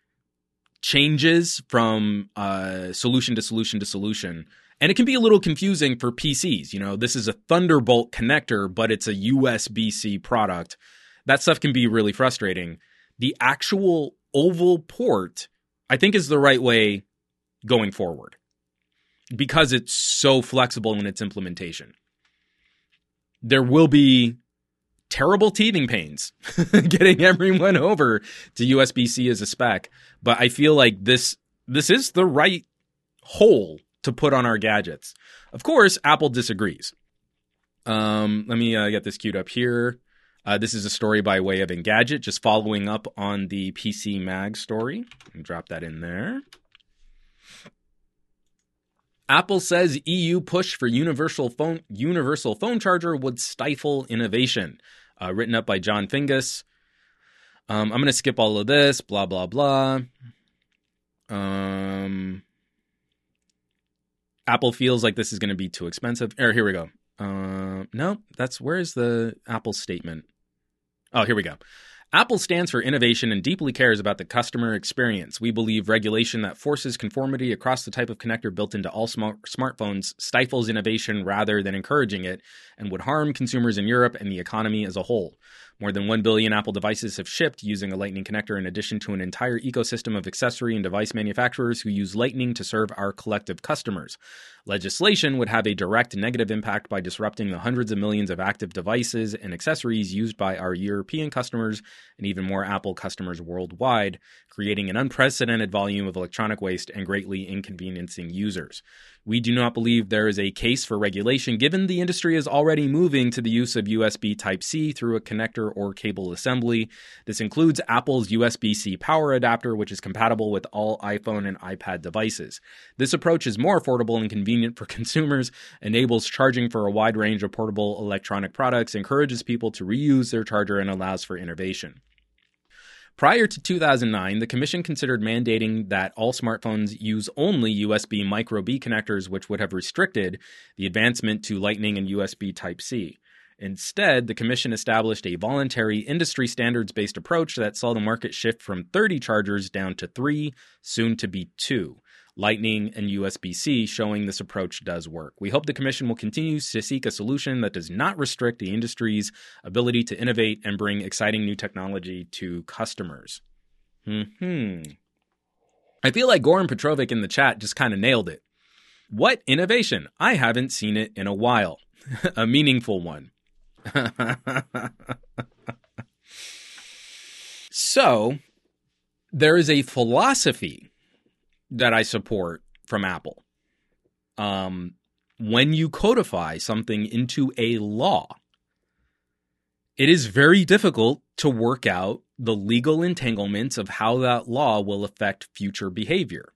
changes from uh, solution to solution to solution. And it can be a little confusing for P Cs. You know, this is a Thunderbolt connector, but it's a U S B C product. That stuff can be really frustrating. The actual oval port, I think, is the right way going forward because it's so flexible in its implementation. There will be terrible teething pains getting everyone over to U S B C as a spec, but I feel like this this is the right hole to put on our gadgets. Of course, Apple disagrees. Um, let me uh, get this queued up here. Uh, this is a story by way of Engadget, just following up on the P C Mag story. And drop that in there. Apple says E U push for universal phone universal phone charger would stifle innovation. Uh, written up by John Fingus. Um, I'm going to skip all of this. Blah, blah, blah. Um, Apple feels like this is going to be too expensive. Or here we go. Uh, no, that's where's the Apple statement? Oh, here we go. Apple stands for innovation and deeply cares about the customer experience. We believe regulation that forces conformity across the type of connector built into all smart smartphones stifles innovation rather than encouraging it and would harm consumers in Europe and the economy as a whole. More than one billion Apple devices have shipped using a Lightning connector in addition to an entire ecosystem of accessory and device manufacturers who use Lightning to serve our collective customers. Legislation would have a direct negative impact by disrupting the hundreds of millions of active devices and accessories used by our European customers and even more Apple customers worldwide, creating an unprecedented volume of electronic waste and greatly inconveniencing users. We do not believe there is a case for regulation given the industry is already moving to the use of U S B Type-C through a connector or cable assembly. This includes Apple's U S B-C power adapter, which is compatible with all iPhone and iPad devices. This approach is more affordable and convenient for consumers, enables charging for a wide range of portable electronic products, encourages people to reuse their charger, and allows for innovation. Prior to two thousand nine, the Commission considered mandating that all smartphones use only U S B micro B connectors, which would have restricted the advancement to Lightning and U S B Type-C. Instead, the Commission established a voluntary industry standards-based approach that saw the market shift from thirty chargers down to three, soon to be two. Lightning and U S B-C, showing this approach does work. We hope the Commission will continue to seek a solution that does not restrict the industry's ability to innovate and bring exciting new technology to customers. Hmm. I feel like Goran Petrovic in the chat just kind of nailed it. What innovation? I haven't seen it in a while. A meaningful one. So, there is a philosophy that I support from Apple. Um, when you codify something into a law, it is very difficult to work out the legal entanglements of how that law will affect future behavior.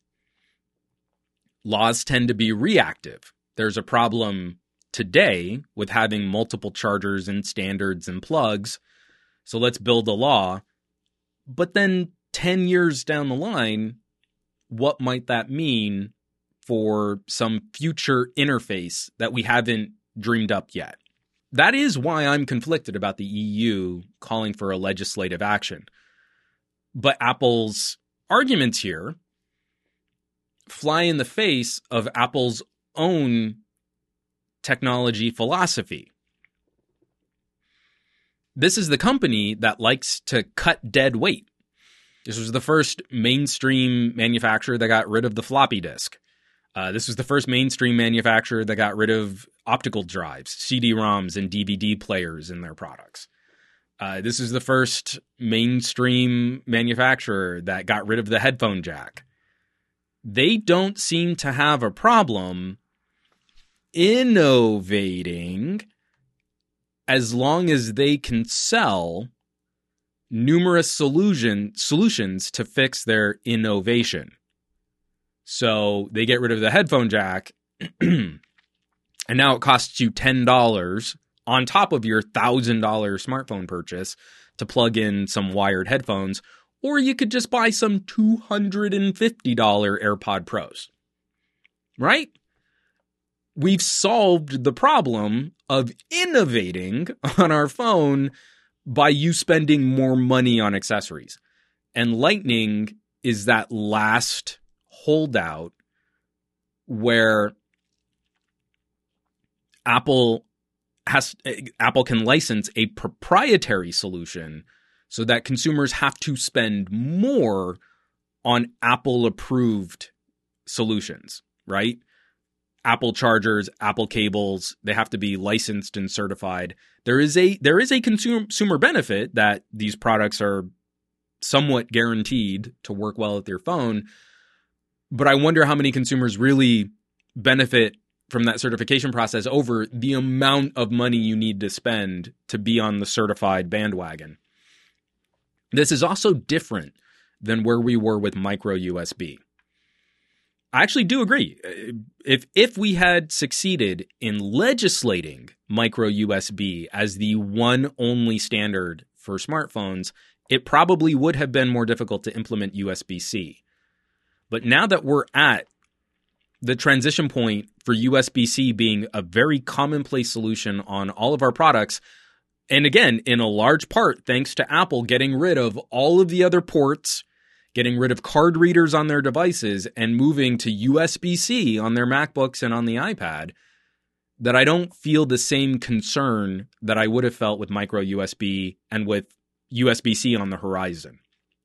Laws tend to be reactive. There's a problem today with having multiple chargers and standards and plugs, so let's build a law. But then ten years down the line, what might that mean for some future interface that we haven't dreamed up yet? That is why I'm conflicted about the E U calling for a legislative action. But Apple's arguments here fly in the face of Apple's own technology philosophy. This is the company that likes to cut dead weight. This was the first mainstream manufacturer that got rid of the floppy disk. Uh, this was the first mainstream manufacturer that got rid of optical drives, C D ROMs, and D V D players in their products. Uh, this is the first mainstream manufacturer that got rid of the headphone jack. They don't seem to have a problem innovating as long as they can sell numerous solution, solutions to fix their innovation. So they get rid of the headphone jack, and now it costs you ten dollars on top of your one thousand dollars smartphone purchase to plug in some wired headphones, or you could just buy some two hundred fifty dollars AirPod Pros, right? We've solved the problem of innovating on our phone by you spending more money on accessories. And Lightning is that last holdout where Apple has Apple can license a proprietary solution so that consumers have to spend more on Apple-approved solutions, right? Apple chargers, Apple cables, they have to be licensed and certified. There is a there is a consumer benefit that these products are somewhat guaranteed to work well with your phone, but I wonder how many consumers really benefit from that certification process over the amount of money you need to spend to be on the certified bandwagon. This is also different than where we were with micro U S B. I actually do agree. If if we had succeeded in legislating micro U S B as the one only standard for smartphones, it probably would have been more difficult to implement U S B-C. But now that we're at the transition point for U S B-C being a very commonplace solution on all of our products, and again, in a large part, thanks to Apple getting rid of all of the other ports, getting rid of card readers on their devices, and moving to U S B-C on their MacBooks and on the iPad, that I don't feel the same concern that I would have felt with micro U S B and with U S B-C on the horizon.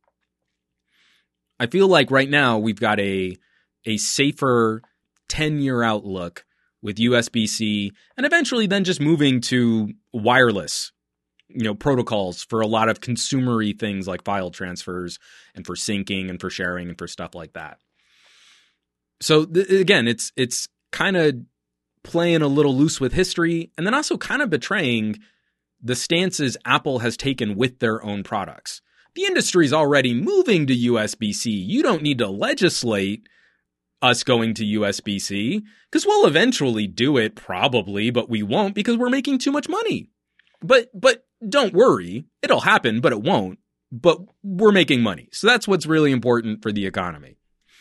I feel like right now we've got a a safer ten-year outlook with U S B-C, and eventually then just moving to wireless, you know, protocols for a lot of consumer-y things like file transfers and for syncing and for sharing and for stuff like that. So th- again, it's it's kind of playing a little loose with history, and then also kind of betraying the stances Apple has taken with their own products. The industry is already moving to U S B-C. You don't need to legislate us going to U S B-C, because we'll eventually do it probably, but we won't because we're making too much money. But but don't worry, it'll happen, but it won't. But we're making money. So that's what's really important for the economy.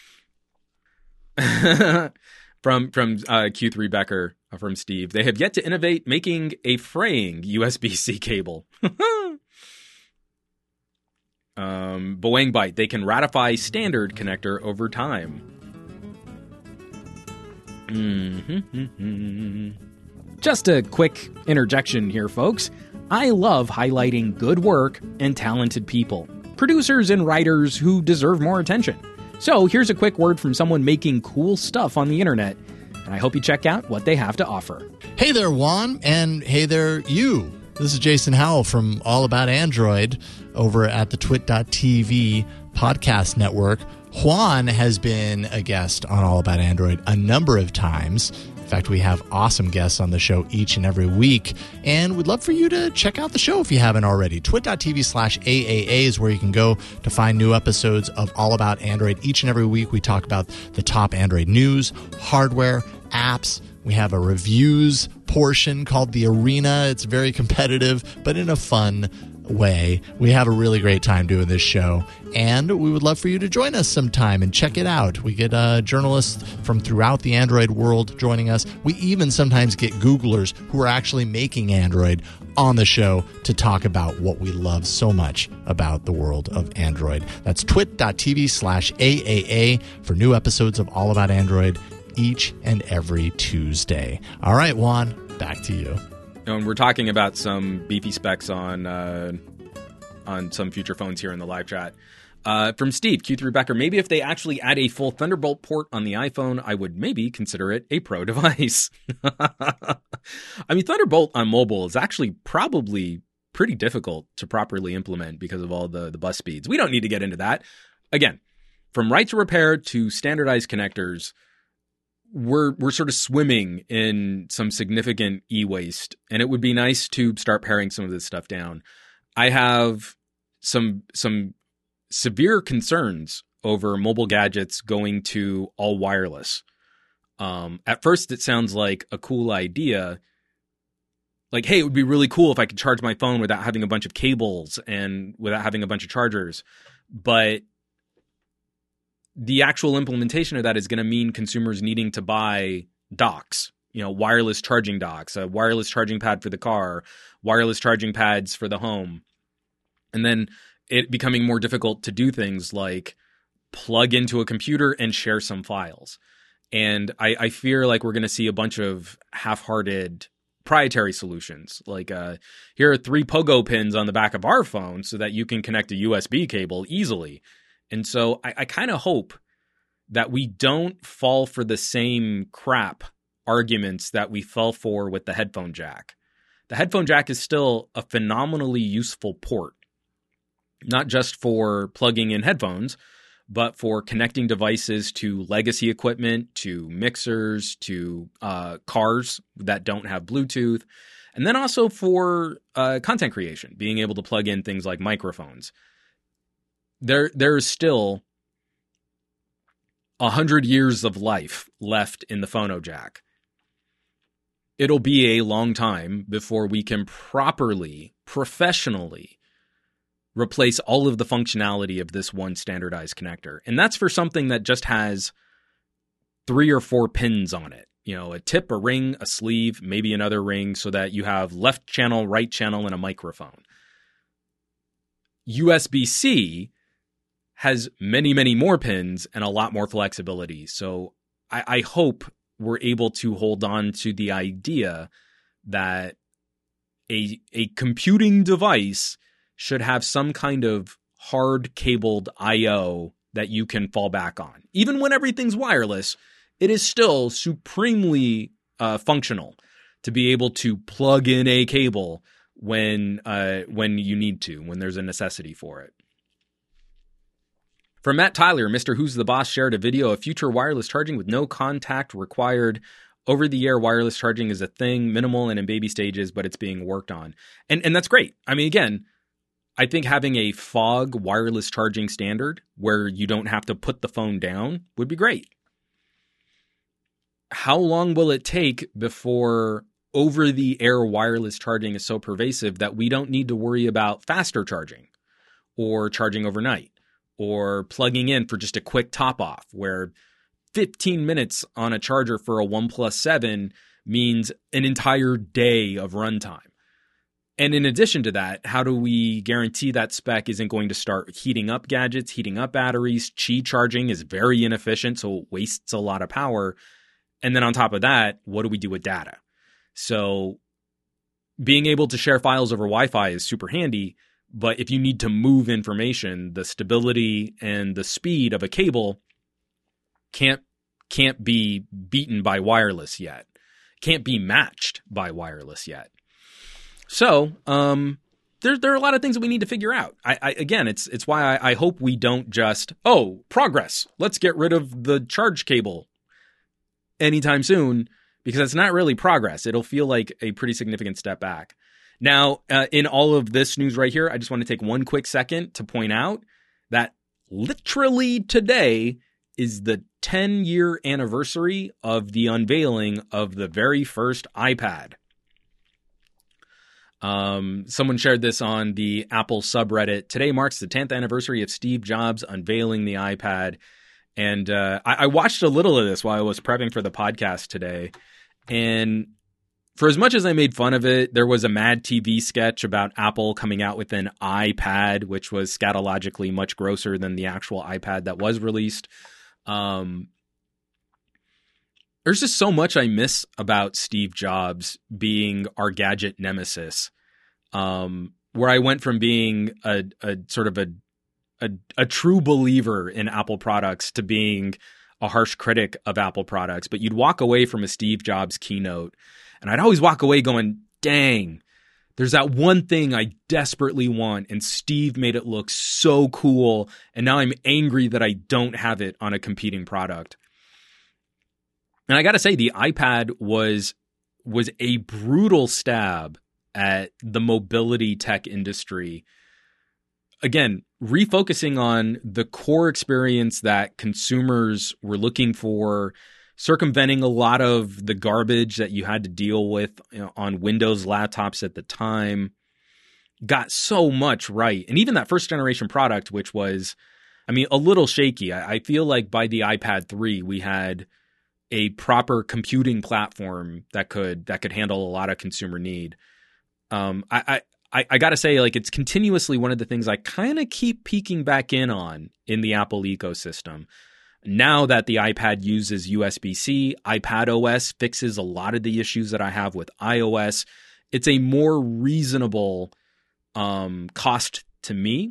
from from uh, Q three Becker, uh, from Steve, they have yet to innovate making a fraying U S B-C cable. um, Boeing Byte, they can ratify standard connector over time. Mm-hmm. Just a quick interjection here, folks. I love highlighting good work and talented people, producers and writers who deserve more attention. So here's a quick word from someone making cool stuff on the internet, and I hope you check out what they have to offer. Hey there, Juan, and hey there, you. This is Jason Howell from All About Android over at the twit dot t v podcast network. Juan has been a guest on All About Android a number of times. In fact, we have awesome guests on the show each and every week, and we'd love for you to check out the show if you haven't already. twit dot t v slash A A A is where you can go to find new episodes of All About Android. Each and every week, we talk about the top Android news, hardware, apps. We have a reviews portion called The Arena. It's very competitive, but in a fun way. We have a really great time doing this show, and we would love for you to join us sometime and check it out. We get uh, journalists from throughout the Android world joining us. We even sometimes get Googlers who are actually making Android on the show to talk about what we love so much about the world of Android. That's twit dot t v slash A A A for new episodes of All About Android each and every Tuesday. All right, Juan, back to you. And we're talking about some beefy specs on uh, on some future phones here in the live chat. Uh, from Steve, Q three Becker, maybe if they actually add a full Thunderbolt port on the iPhone, I would maybe consider it a pro device. I mean, Thunderbolt on mobile is actually probably pretty difficult to properly implement because of all the, the bus speeds. We don't need to get into that. Again, from right to repair to standardized connectors, we're we're sort of swimming in some significant e-waste, and it would be nice to start paring some of this stuff down. I have some some severe concerns over mobile gadgets going to all wireless. Um, at first, it sounds like a cool idea. Like, hey, it would be really cool if I could charge my phone without having a bunch of cables and without having a bunch of chargers. But the actual implementation of that is going to mean consumers needing to buy docks, you know, wireless charging docks, a wireless charging pad for the car, wireless charging pads for the home. And then it becoming more difficult to do things like plug into a computer and share some files. And I, I fear like we're going to see a bunch of half-hearted proprietary solutions. Like, uh, here are three pogo pins on the back of our phone so that you can connect a U S B cable easily. And so I, I kind of hope that we don't fall for the same crap arguments that we fell for with the headphone jack. The headphone jack is still a phenomenally useful port, not just for plugging in headphones, but for connecting devices to legacy equipment, to mixers, to uh, cars that don't have Bluetooth, and then also for uh, content creation, being able to plug in things like microphones. There, there is still a hundred years of life left in the phono jack. It'll be a long time before we can properly, professionally replace all of the functionality of this one standardized connector. And that's for something that just has three or four pins on it. You know, a tip, a ring, a sleeve, maybe another ring, so that you have left channel, right channel, and a microphone. U S B C has many, many more pins and a lot more flexibility. So I, I hope we're able to hold on to the idea that a, a computing device should have some kind of hard cabled I O that you can fall back on. Even when everything's wireless, it is still supremely uh, functional to be able to plug in a cable when uh, when you need to, when there's a necessity for it. From Matt Tyler, Mister Who's the Boss shared a video of future wireless charging with no contact required. Over-the-air wireless charging is a thing, minimal and in baby stages, but it's being worked on. And and that's great. I mean, again, I think having a fog wireless charging standard where you don't have to put the phone down would be great. How long will it take before over-the-air wireless charging is so pervasive that we don't need to worry about faster charging or charging overnight or plugging in for just a quick top-off where fifteen minutes on a charger for a OnePlus seven means an entire day of runtime? And in addition to that, how do we guarantee that spec isn't going to start heating up gadgets, heating up batteries? Qi charging is very inefficient, so it wastes a lot of power. And then on top of that, what do we do with data? So being able to share files over Wi-Fi is super handy, but if you need to move information, the stability and the speed of a cable can't can't be beaten by wireless yet. Can't be matched by wireless yet. So um, there, there are a lot of things that we need to figure out. I, I again, it's it's why I, I hope we don't just, oh, progress, let's get rid of the charge cable anytime soon, because it's not really progress. It'll feel like a pretty significant step back. Now, uh, in all of this news right here, I just want to take one quick second to point out that literally today is the ten-year anniversary of the unveiling of the very first iPad. Um, someone shared this on the Apple subreddit. Today marks the tenth anniversary of Steve Jobs unveiling the iPad. And uh, I, I watched a little of this while I was prepping for the podcast today. And for as much as I made fun of it, there was a Mad T V sketch about Apple coming out with an iPad, which was scatologically much grosser than the actual iPad that was released. Um, there's just so much I miss about Steve Jobs being our gadget nemesis, um, where I went from being a, a sort of a A, a true believer in Apple products to being a harsh critic of Apple products. But you'd walk away from a Steve Jobs keynote, and I'd always walk away going, dang, there's that one thing I desperately want, and Steve made it look so cool, and now I'm angry that I don't have it on a competing product. And I got to say, the iPad was was a brutal stab at the mobility tech industry. Again, refocusing on the core experience that consumers were looking for, circumventing a lot of the garbage that you had to deal with, you know, on Windows laptops at the time, got so much right. And even that first generation product, which was, I mean, a little shaky. I, I feel like by the iPad three, we had a proper computing platform that could that could handle a lot of consumer need. Um, I, I I, I got to say, like, it's continuously one of the things I kind of keep peeking back in on in the Apple ecosystem. Now that the iPad uses U S B C, iPadOS fixes a lot of the issues that I have with iOS. It's a more reasonable um, cost to me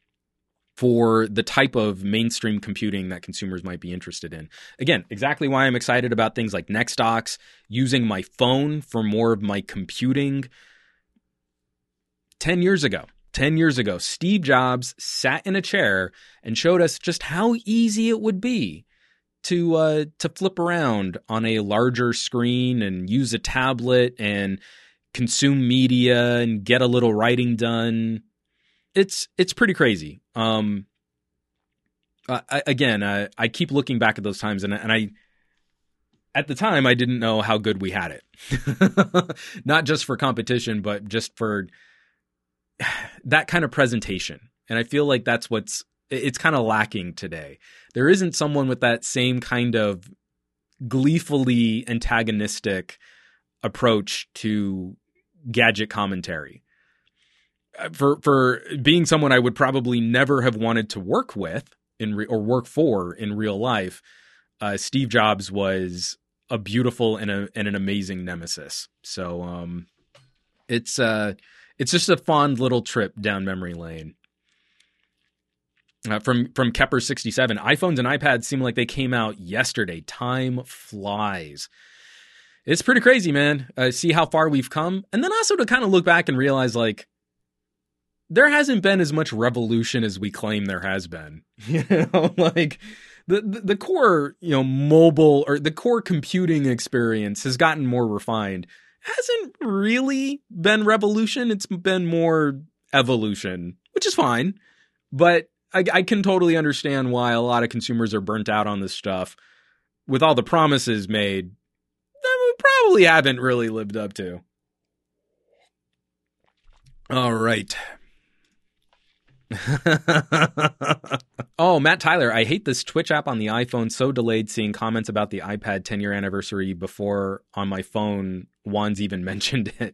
for the type of mainstream computing that consumers might be interested in. Again, exactly why I'm excited about things like NextDocs, using my phone for more of my computing. ten years ago, ten years ago, Steve Jobs sat in a chair and showed us just how easy it would be to uh, to flip around on a larger screen and use a tablet and consume media and get a little writing done. It's it's pretty crazy. Um, I, again, I, I keep looking back at those times, and, and I at the time I didn't know how good we had it, not just for competition, but just for that kind of presentation. And I feel like that's what's it's kind of lacking today. There isn't someone with that same kind of gleefully antagonistic approach to gadget commentary. For for being someone I would probably never have wanted to work with in re- or work for in real life, uh, Steve Jobs was a beautiful and, a, and an amazing nemesis. So um, it's uh, it's just a fond little trip down memory lane. Uh, from from Kepper sixty-seven, iPhones and iPads seem like they came out yesterday. Time flies. It's pretty crazy, man. Uh, see how far we've come. And then also to kind of look back and realize, like, there hasn't been as much revolution as we claim there has been. You know, like the, the the core, you know, mobile or the core computing experience has gotten more refined. Hasn't really been revolution. It's been more evolution, which is fine. But I, I can totally understand why a lot of consumers are burnt out on this stuff with all the promises made that we probably haven't really lived up to. All right. Oh, Matt Tyler, I hate this Twitch app on the iPhone. So delayed seeing comments about the iPad ten year anniversary before on my phone Juan's even mentioned it.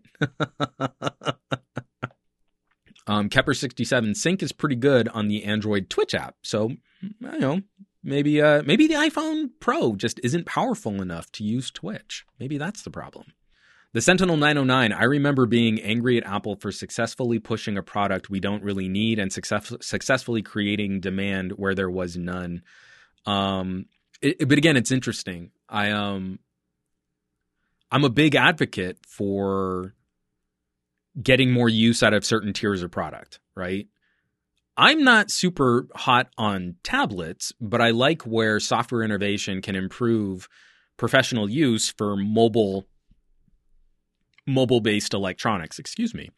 um, Kepper sixty-seven sync is pretty good on the Android Twitch app. So, I don't know, maybe uh, maybe the iPhone Pro just isn't powerful enough to use Twitch. Maybe that's the problem. The Sentinel nine oh nine, I remember being angry at Apple for successfully pushing a product we don't really need and success- successfully creating demand where there was none. Um, it, but again, it's interesting. I um, I'm a big advocate for getting more use out of certain tiers of product, right? I'm not super hot on tablets, but I like where software innovation can improve professional use for mobile mobile-based electronics, excuse me.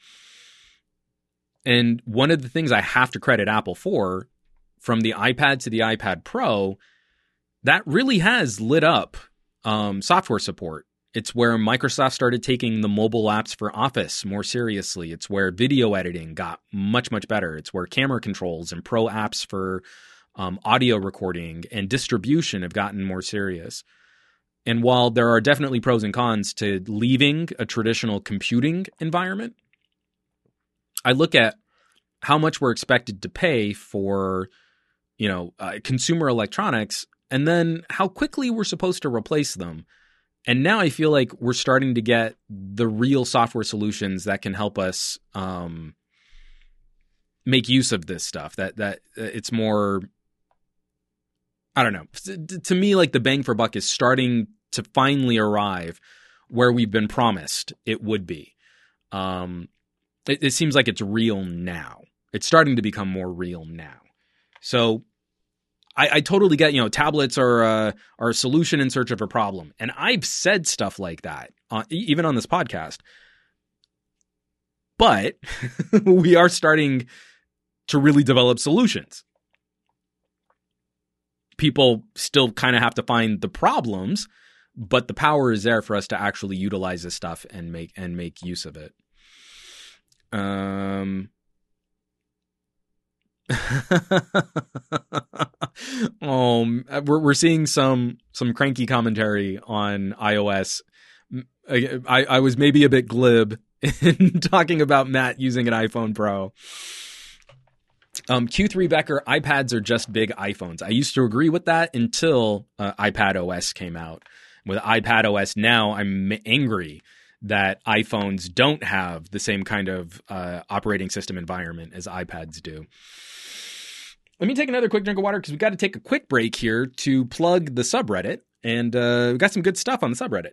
And one of the things I have to credit Apple for, from the iPad to the iPad Pro, that really has lit up um, software support. It's where Microsoft started taking the mobile apps for Office more seriously. It's where video editing got much, much better. It's where camera controls and pro apps for um, audio recording and distribution have gotten more serious. And while there are definitely pros and cons to leaving a traditional computing environment, I look at how much we're expected to pay for, you know, uh, consumer electronics, and then how quickly we're supposed to replace them. And now I feel like we're starting to get the real software solutions that can help us um, make use of this stuff. That that it's more, I don't know. To me, like the bang for buck is starting to finally arrive where we've been promised it would be. Um, it, it seems like it's real now. It's starting to become more real now. So I, I totally get, you know, tablets are uh, are a solution in search of a problem. And I've said stuff like that, uh, even on this podcast. But we are starting to really develop solutions. People still kind of have to find the problems, but the power is there for us to actually utilize this stuff and make and make use of it. Um. oh, we're we're seeing some some cranky commentary on iOS. I, I, I was maybe a bit glib in talking about Matt using an iPhone Pro. Um, Q three Becker, iPads are just big iPhones. I used to agree with that until uh, iPadOS came out. With iPadOS now, I'm angry that iPhones don't have the same kind of uh, operating system environment as iPads do. Let me take another quick drink of water because we've got to take a quick break here to plug the subreddit. And uh, we've got some good stuff on the subreddit.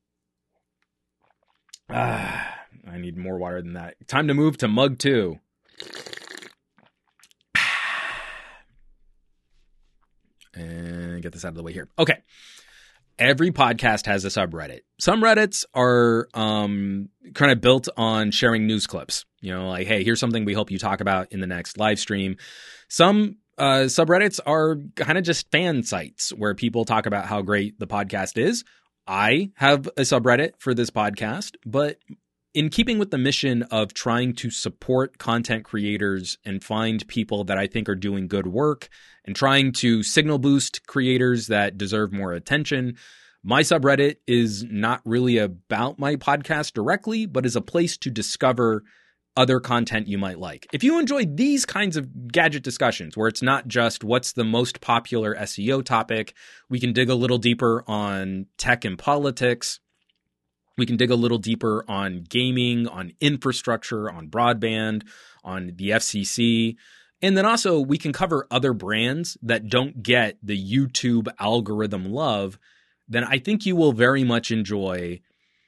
Ah, I need more water than that. Time to move to Mug two. And get this out of the way here. Okay. Every podcast has a subreddit. Some Reddits are um, kind of built on sharing news clips. You know, like, hey, here's something we hope you talk about in the next live stream. Some uh, subreddits are kind of just fan sites where people talk about how great the podcast is. I have a subreddit for this podcast, but in keeping with the mission of trying to support content creators and find people that I think are doing good work and trying to signal boost creators that deserve more attention, my subreddit is not really about my podcast directly, but is a place to discover other content you might like. If you enjoy these kinds of gadget discussions where it's not just what's the most popular S E O topic, we can dig a little deeper on tech and politics. We can dig a little deeper on gaming, on infrastructure, on broadband, on the F C C. And then also we can cover other brands that don't get the YouTube algorithm love. Then I think you will very much enjoy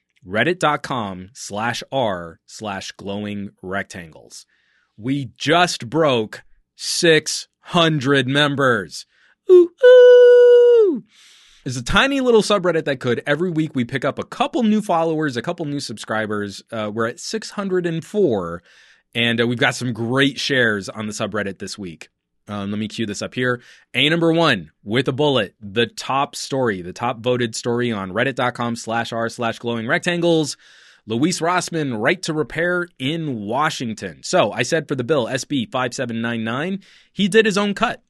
reddit.com slash r slash glowing rectangles. We just broke six hundred members. Ooh, ooh. It's a tiny little subreddit that could. Every week we pick up a couple new followers, a couple new subscribers. Uh, we're at six hundred four, and uh, we've got some great shares on the subreddit this week. Um, let me cue this up here. A number one, with a bullet, the top story, the top voted story on reddit.com slash r slash glowing rectangles. Luis Rossmann, right to repair in Washington. So I said for the bill, S B five seven nine nine, he did his own cut.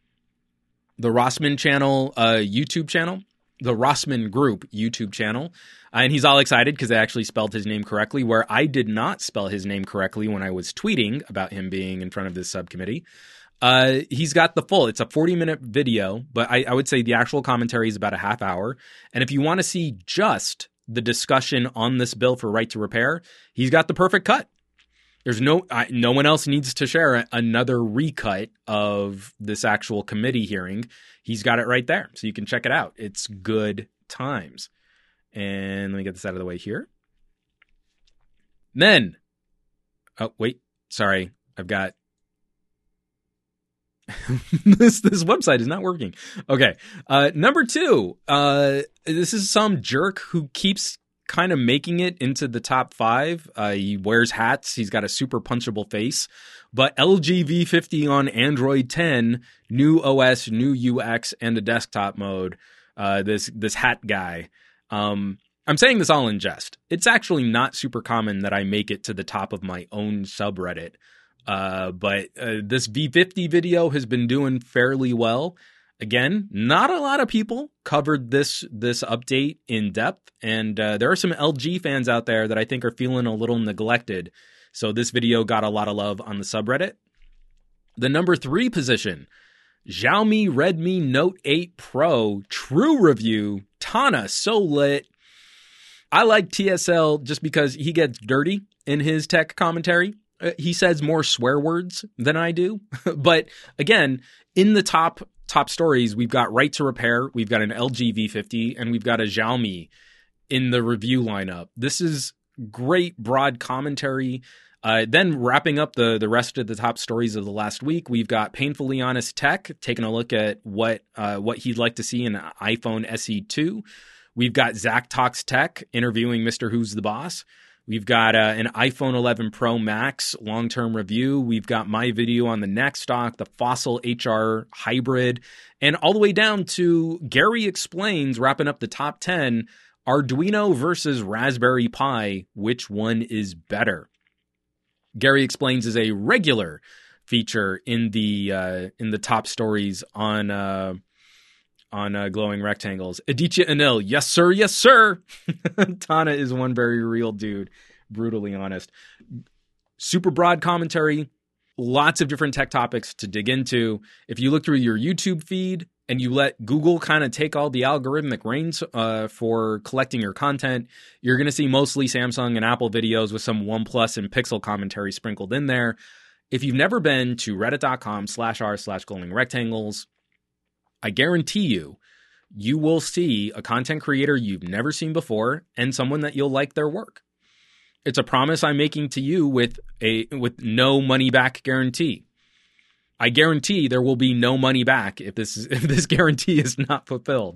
The Rossmann channel, uh, YouTube channel, the Rossmann Group YouTube channel. And he's all excited because I actually spelled his name correctly, where I did not spell his name correctly when I was tweeting about him being in front of this subcommittee. Uh, he's got the full, it's a forty minute video, but I, I would say the actual commentary is about a half hour. And if you want to see just the discussion on this bill for right to repair, he's got the perfect cut. There's no, I, no one else needs to share another recut of this actual committee hearing. He's got it right there. So you can check it out. It's good times. And let me get this out of the way here. Then, oh, wait, sorry. I've got, this this website is not working. Okay. Uh, number two, uh, this is some jerk who keeps kind of making it into the top five. Uh, he wears hats. He's got a super punchable face. But L G V fifty on Android ten, new O S, new U X, and a desktop mode. Uh, this this hat guy. Um, I'm saying this all in jest. It's actually not super common that I make it to the top of my own subreddit. Uh, but uh, this V fifty video has been doing fairly well. Again, not a lot of people covered this this update in depth, and uh, there are some L G fans out there that I think are feeling a little neglected. So this video got a lot of love on the subreddit. The number three position, Xiaomi Redmi Note eight Pro True Review. Tana, so lit. I like T S L just because he gets dirty in his tech commentary. He says more swear words than I do. But again, in the top top stories, we've got right to repair, we've got an L G V fifty, and we've got a Xiaomi in the review lineup. This is great broad commentary. Uh, then wrapping up the, the rest of the top stories of the last week, we've got Painfully Honest Tech taking a look at what uh, what he'd like to see in an iPhone S E two. We've got Zach Talks Tech interviewing Mister Who's the Boss. We've got uh, an iPhone eleven Pro Max long-term review. We've got my video on the Nextdock, the Fossil H R Hybrid, and all the way down to Gary Explains, wrapping up the top ten, Arduino versus Raspberry Pi, which one is better? Gary Explains is a regular feature in the uh, in the top stories on uh, on uh, Glowing Rectangles. Aditya Anil, yes sir, yes sir. Tana is one very real dude, brutally honest. Super broad commentary, lots of different tech topics to dig into. If you look through your YouTube feed and you let Google kind of take all the algorithmic reins uh, for collecting your content, you're going to see mostly Samsung and Apple videos with some OnePlus and Pixel commentary sprinkled in there. If you've never been to reddit.com slash r slash glowing rectangles, I guarantee you, you will see a content creator you've never seen before and someone that you'll like their work. It's a promise I'm making to you with a with no money back guarantee. I guarantee there will be no money back if this is, if this guarantee is not fulfilled.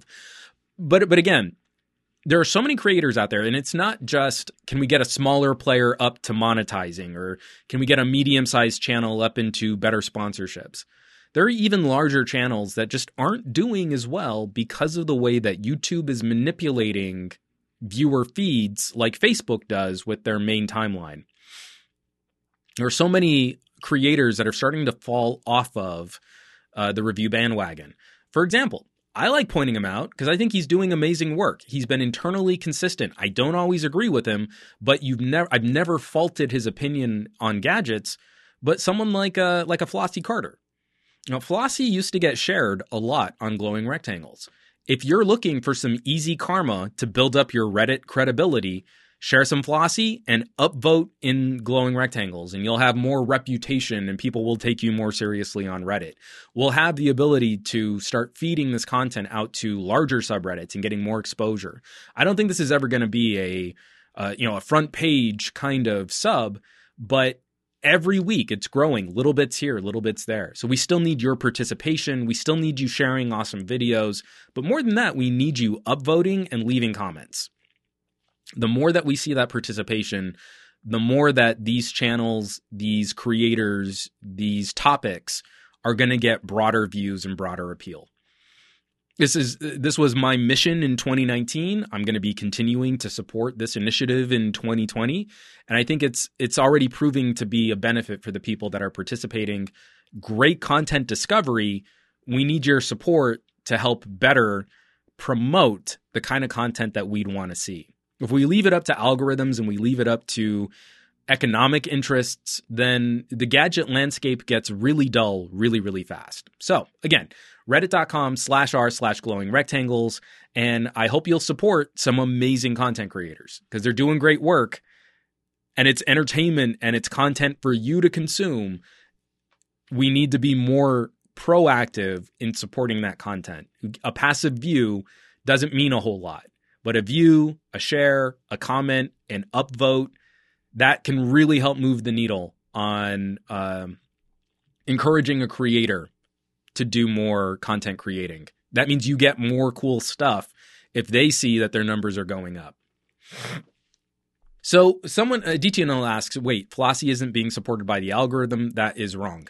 But but again, there are so many creators out there, and it's not just can we get a smaller player up to monetizing, or can we get a medium-sized channel up into better sponsorships. There are even larger channels that just aren't doing as well because of the way that YouTube is manipulating viewer feeds like Facebook does with their main timeline. There are so many creators that are starting to fall off of uh, the review bandwagon. For example, I like pointing him out because I think he's doing amazing work. He's been internally consistent. I don't always agree with him, but you've never I've never faulted his opinion on gadgets. But someone like a like a Flossie Carter. Now, Flossie used to get shared a lot on Glowing Rectangles. If you're looking for some easy karma to build up your Reddit credibility, share some Flossie and upvote in Glowing Rectangles, and you'll have more reputation and people will take you more seriously on Reddit. We'll have the ability to start feeding this content out to larger subreddits and getting more exposure. I don't think this is ever going to be a, uh, you know, a front page kind of sub, but every week it's growing, little bits here, little bits there. So we still need your participation. We still need you sharing awesome videos. But more than that, we need you upvoting and leaving comments. The more that we see that participation, the more that these channels, these creators, these topics are going to get broader views and broader appeal. This is this was my mission in twenty nineteen. I'm going to be continuing to support this initiative in twenty twenty, and I think it's it's already proving to be a benefit for the people that are participating. Great content discovery. We need your support to help better promote the kind of content that we'd want to see. If we leave it up to algorithms and we leave it up to economic interests, then the gadget landscape gets really dull really, really fast. So again, reddit.com slash r slash glowing rectangles. And I hope you'll support some amazing content creators because they're doing great work and it's entertainment and it's content for you to consume. We need to be more proactive in supporting that content. A passive view doesn't mean a whole lot, but a view, a share, a comment, an upvote, that can really help move the needle on um, encouraging a creator to do more content creating. That means you get more cool stuff if they see that their numbers are going up. So someone, uh, D T N L asks, wait, Flossie isn't being supported by the algorithm. That is wrong.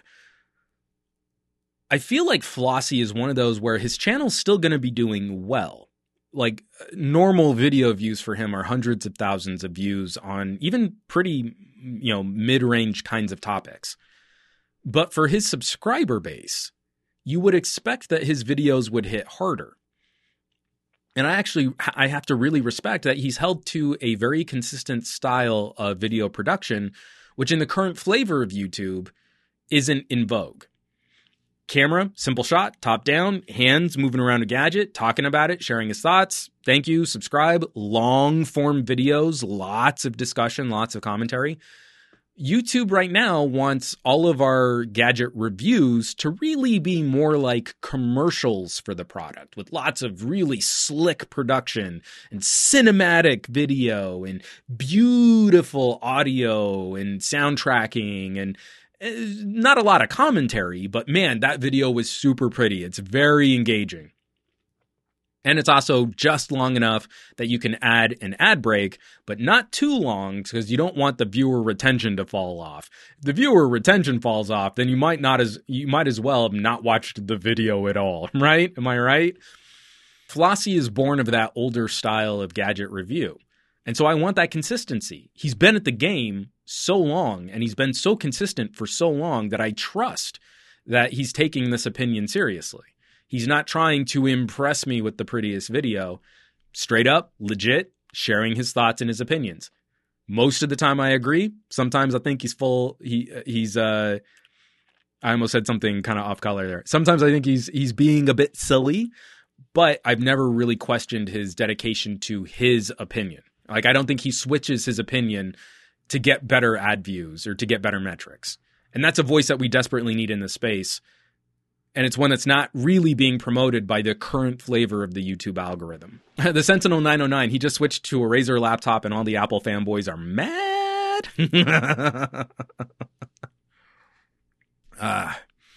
I feel like Flossie is one of those where his channel's still going to be doing well. Like normal video views for him are hundreds of thousands of views on even pretty, you know, mid-range kinds of topics. But for his subscriber base, you would expect that his videos would hit harder. And I actually, I have to really respect that he's held to a very consistent style of video production, which in the current flavor of YouTube isn't in vogue. Camera, simple shot, top down, hands moving around a gadget, talking about it, sharing his thoughts. Thank you, subscribe. Long form videos, lots of discussion, lots of commentary. YouTube right now wants all of our gadget reviews to really be more like commercials for the product with lots of really slick production and cinematic video and beautiful audio and soundtracking and not a lot of commentary, but man, that video was super pretty. It's very engaging. And it's also just long enough that you can add an ad break, but not too long because you don't want the viewer retention to fall off. If the viewer retention falls off, then you might not as you might as well have not watched the video at all, right? Am I right? Flossie is born of that older style of gadget review. And so I want that consistency. He's been at the game so long and he's been so consistent for so long that I trust that he's taking this opinion seriously. He's not trying to impress me with the prettiest video. Straight up, legit, sharing his thoughts and his opinions. Most of the time I agree. Sometimes I think he's full. He he's uh I almost said something kind of off color there. Sometimes I think he's he's being a bit silly, but I've never really questioned his dedication to his opinion. Like, I don't think he switches his opinion to get better ad views or to get better metrics. And that's a voice that we desperately need in this space. And it's one that's not really being promoted by the current flavor of the YouTube algorithm. The Sentinel nine oh nine, he just switched to a Razer laptop and all the Apple fanboys are mad. uh.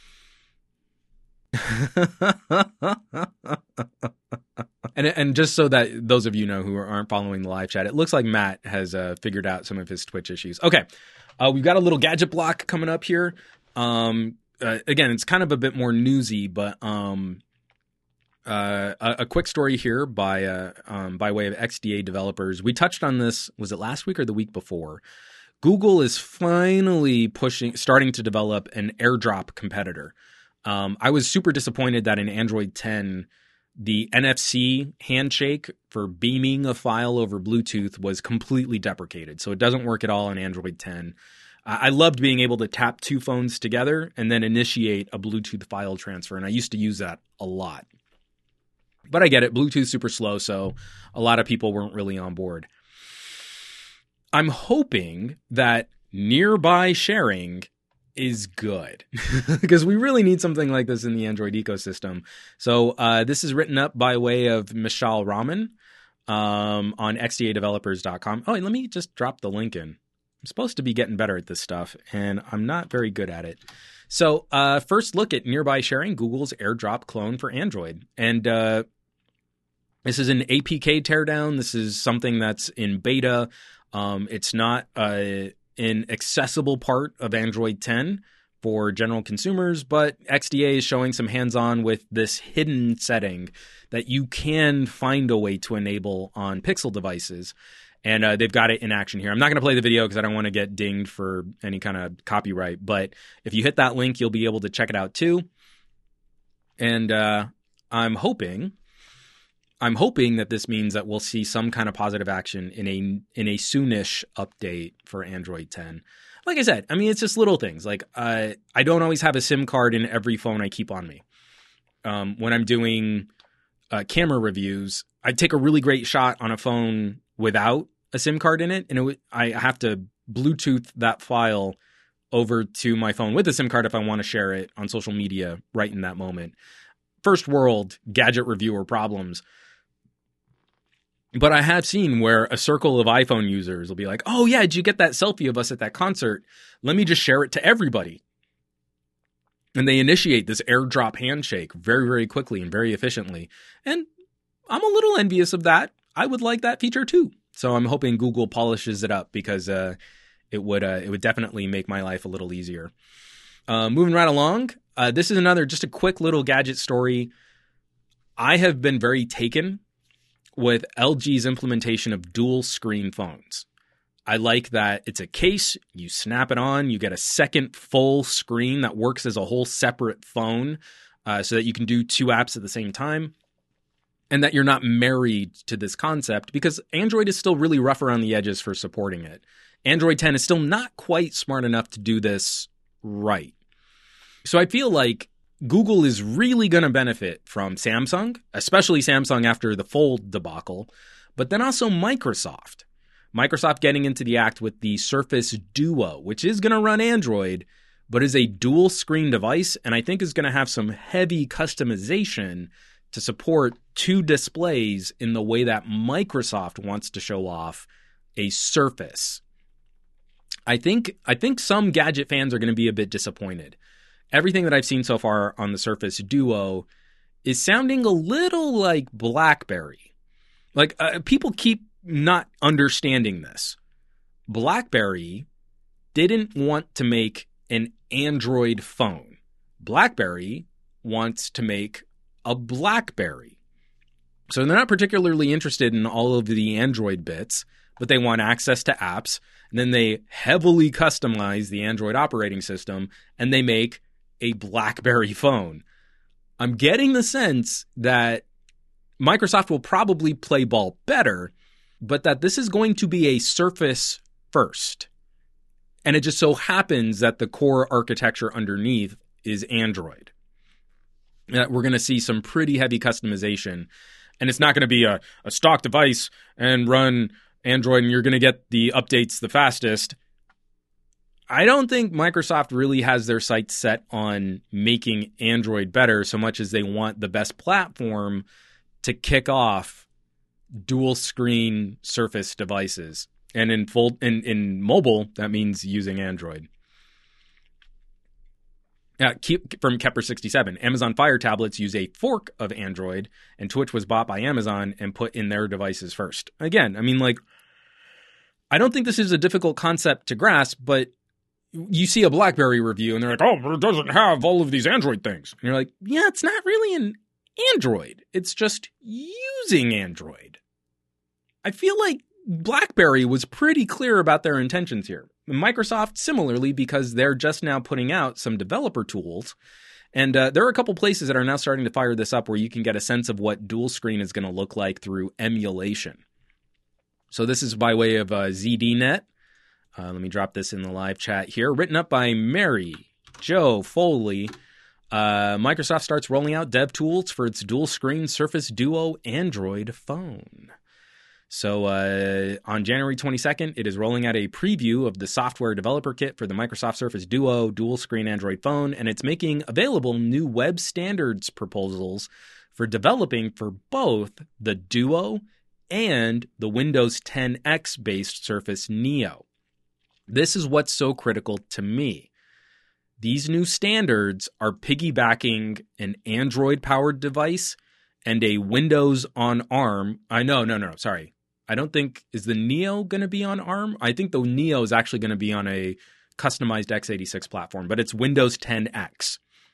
and and just so that those of you know who aren't following the live chat, it looks like Matt has uh, figured out some of his Twitch issues. Okay, uh, we've got a little gadget block coming up here. Um, uh, again, it's kind of a bit more newsy, but um, uh, a, a quick story here by uh, um, by way of X D A developers. We touched on this. Was it last week or the week before? Google is finally pushing, starting to develop an AirDrop competitor. Um, I was super disappointed that in Android ten, the N F C handshake for beaming a file over Bluetooth was completely deprecated. So it doesn't work at all in Android ten. Uh, I loved being able to tap two phones together and then initiate a Bluetooth file transfer. And I used to use that a lot. But I get it. Bluetooth's super slow, so a lot of people weren't really on board. I'm hoping that nearby sharing is good because we really need something like this in the Android ecosystem. So uh, this is written up by way of Mishal Rahman um, on X D A developers dot com. Oh, and let me just drop the link in. I'm supposed to be getting better at this stuff, and I'm not very good at it. So uh, first look at nearby sharing, Google's AirDrop clone for Android. And uh, this is an A P K teardown. This is something that's in beta. Um, it's not uh, an accessible part of Android ten for general consumers, but X D A is showing some hands-on with this hidden setting that you can find a way to enable on Pixel devices. And uh, they've got it in action here. I'm not going to play the video because I don't want to get dinged for any kind of copyright. But if you hit that link, you'll be able to check it out too. And uh, I'm hoping, I'm hoping that this means that we'll see some kind of positive action in a in a soonish update for Android ten. Like I said, I mean, it's just little things. Like uh, I don't always have a SIM card in every phone I keep on me. Um, when I'm doing uh, camera reviews, I take a really great shot on a phone without a SIM card in it, and it w- I have to Bluetooth that file over to my phone with a SIM card if I want to share it on social media right in that moment. First world gadget reviewer problems. But I have seen where a circle of iPhone users will be like, oh yeah, did you get that selfie of us at that concert? Let me just share it to everybody. And they initiate this AirDrop handshake very, very quickly and very efficiently. And I'm a little envious of that. I would like that feature too. So I'm hoping Google polishes it up because uh, it would uh, it would definitely make my life a little easier. Uh, moving right along, uh, this is another just a quick little gadget story. I have been very taken with L G's implementation of dual screen phones. I like that it's a case, you snap it on, you get a second full screen that works as a whole separate phone uh, so that you can do two apps at the same time. And that you're not married to this concept because Android is still really rough around the edges for supporting it. Android ten is still not quite smart enough to do this right. So I feel like Google is really going to benefit from Samsung, especially Samsung after the Fold debacle, but then also Microsoft. Microsoft getting into the act with the Surface Duo, which is going to run Android, but is a dual screen device, and I think is going to have some heavy customization to support two displays in the way that Microsoft wants to show off a Surface. I think I think some gadget fans are going to be a bit disappointed. Everything that I've seen so far on the Surface Duo is sounding a little like BlackBerry. Like uh, people keep not understanding this. BlackBerry didn't want to make an Android phone. BlackBerry wants to make a BlackBerry. So they're not particularly interested in all of the Android bits, but they want access to apps. And then they heavily customize the Android operating system and they make a BlackBerry phone. I'm getting the sense that Microsoft will probably play ball better, but that this is going to be a Surface first. And it just so happens that the core architecture underneath is Android. That we're going to see some pretty heavy customization. And it's not going to be a, a stock device and run Android and you're going to get the updates the fastest. I don't think Microsoft really has their sights set on making Android better so much as they want the best platform to kick off dual screen Surface devices. And in full in, in mobile, that means using Android. Uh, from Kepler sixty-seven, Amazon Fire tablets use a fork of Android, and Twitch was bought by Amazon and put in their devices first. Again, I mean, like, I don't think this is a difficult concept to grasp, but you see a BlackBerry review and they're like, oh, but it doesn't have all of these Android things. And you're like, yeah, it's not really an Android. It's just using Android. I feel like BlackBerry was pretty clear about their intentions here. Microsoft, similarly, because they're just now putting out some developer tools. And uh, there are a couple places that are now starting to fire this up where you can get a sense of what dual screen is going to look like through emulation. So this is by way of uh, Z D Net. Uh, let me drop this in the live chat here. Written up by Mary Jo Foley. Uh, Microsoft starts rolling out dev tools for its dual screen Surface Duo Android phone. So uh, on January twenty-second, it is rolling out a preview of the software developer kit for the Microsoft Surface Duo dual screen Android phone, and it's making available new web standards proposals for developing for both the Duo and the Windows ten X based Surface Neo. This is what's so critical to me. These new standards are piggybacking an Android-powered device and a Windows on ARM. I know, no, no, sorry. I don't think, is the Neo going to be on ARM? I think the Neo is actually going to be on a customized x eighty-six platform, but it's Windows ten X.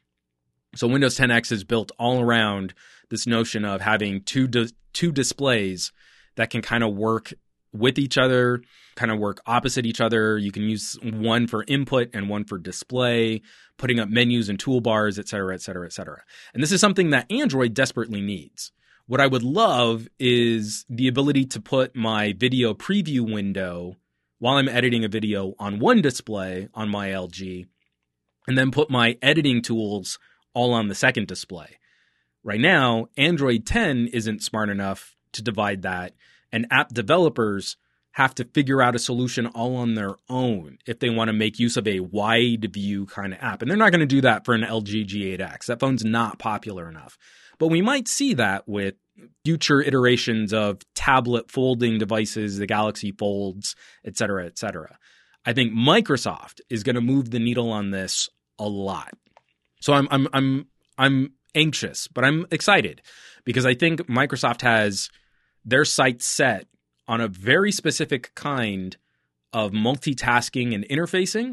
So Windows ten X is built all around this notion of having two di- two displays that can kind of work with each other, kind of work opposite each other. You can use one for input and one for display, putting up menus and toolbars, et cetera, et cetera, et cetera. And this is something that Android desperately needs. What I would love is the ability to put my video preview window while I'm editing a video on one display on my L G, and then put my editing tools all on the second display. Right now, Android ten isn't smart enough to divide that, and app developers have to figure out a solution all on their own if they want to make use of a wide view kind of app. And they're not going to do that for an L G G eight X. That phone's not popular enough. But we might see that with future iterations of tablet folding devices, the Galaxy Folds, et cetera, et cetera. I think Microsoft is going to move the needle on this a lot. So I'm I'm I'm I'm anxious, but I'm excited because I think Microsoft has their sights set on a very specific kind of multitasking and interfacing.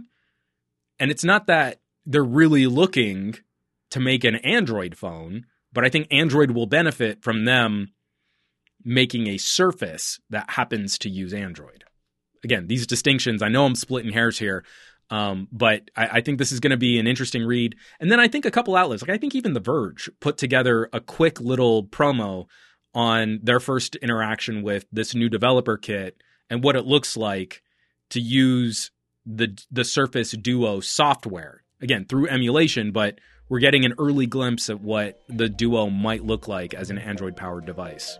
And it's not that they're really looking to make an Android phone, but I think Android will benefit from them making a Surface that happens to use Android. Again, these distinctions, I know I'm splitting hairs here, um, but I, I think this is going to be an interesting read. And then I think a couple outlets, like I think even The Verge put together a quick little promo on their first interaction with this new developer kit and what it looks like to use the the Surface Duo software. Again, through emulation, but we're getting an early glimpse at what the Duo might look like as an Android-powered device.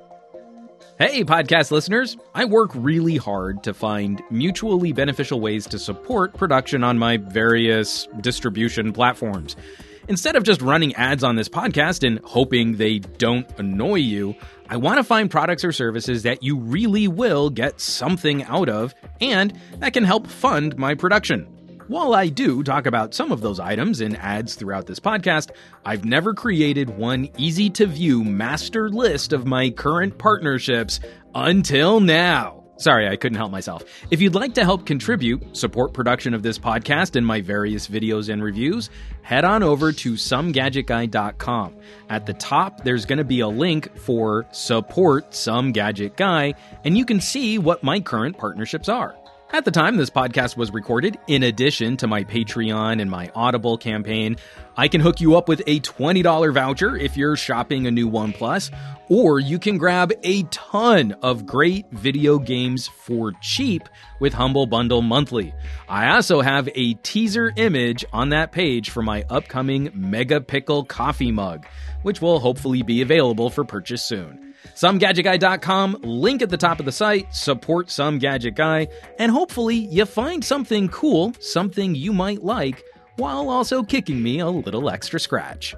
Hey, podcast listeners. I work really hard to find mutually beneficial ways to support production on my various distribution platforms. Instead of just running ads on this podcast and hoping they don't annoy you, I want to find products or services that you really will get something out of and that can help fund my production. While I do talk about some of those items in ads throughout this podcast, I've never created one easy-to-view master list of my current partnerships until now. Sorry, I couldn't help myself. If you'd like to help contribute, support production of this podcast and my various videos and reviews, head on over to some gadget guy dot com. At the top, there's going to be a link for Support Some Gadget Guy, and you can see what my current partnerships are. At the time this podcast was recorded, in addition to my Patreon and my Audible campaign, I can hook you up with a twenty dollars voucher if you're shopping a new OnePlus, or you can grab a ton of great video games for cheap with Humble Bundle Monthly. I also have a teaser image on that page for my upcoming Mega Pickle coffee mug, which will hopefully be available for purchase soon. some gadget guy dot com, link at the top of the site, support Some Gadget Guy, and hopefully you find something cool, something you might like, while also kicking me a little extra scratch.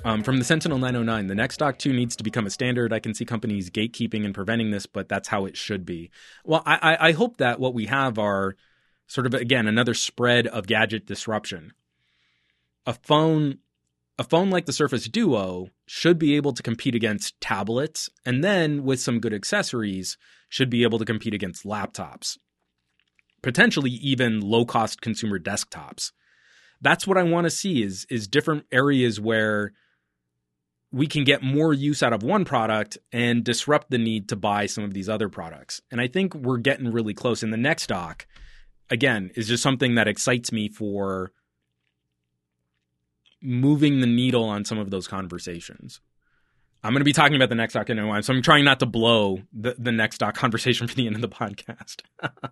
Um, from the Sentinel nine oh nine, the NextDock two needs to become a standard. I can see companies gatekeeping and preventing this, but that's how it should be. Well, I, I hope that what we have are sort of, again, another spread of gadget disruption. A phone, a phone like the Surface Duo should be able to compete against tablets, and then with some good accessories, should be able to compete against laptops, potentially even low-cost consumer desktops. That's what I want to see is, is different areas where we can get more use out of one product and disrupt the need to buy some of these other products. And I think we're getting really close. And the NextDock, again, is just something that excites me for moving the needle on some of those conversations. I'm going to be talking about the NextDock in a while, so I'm trying not to blow the, the NextDock conversation for the end of the podcast.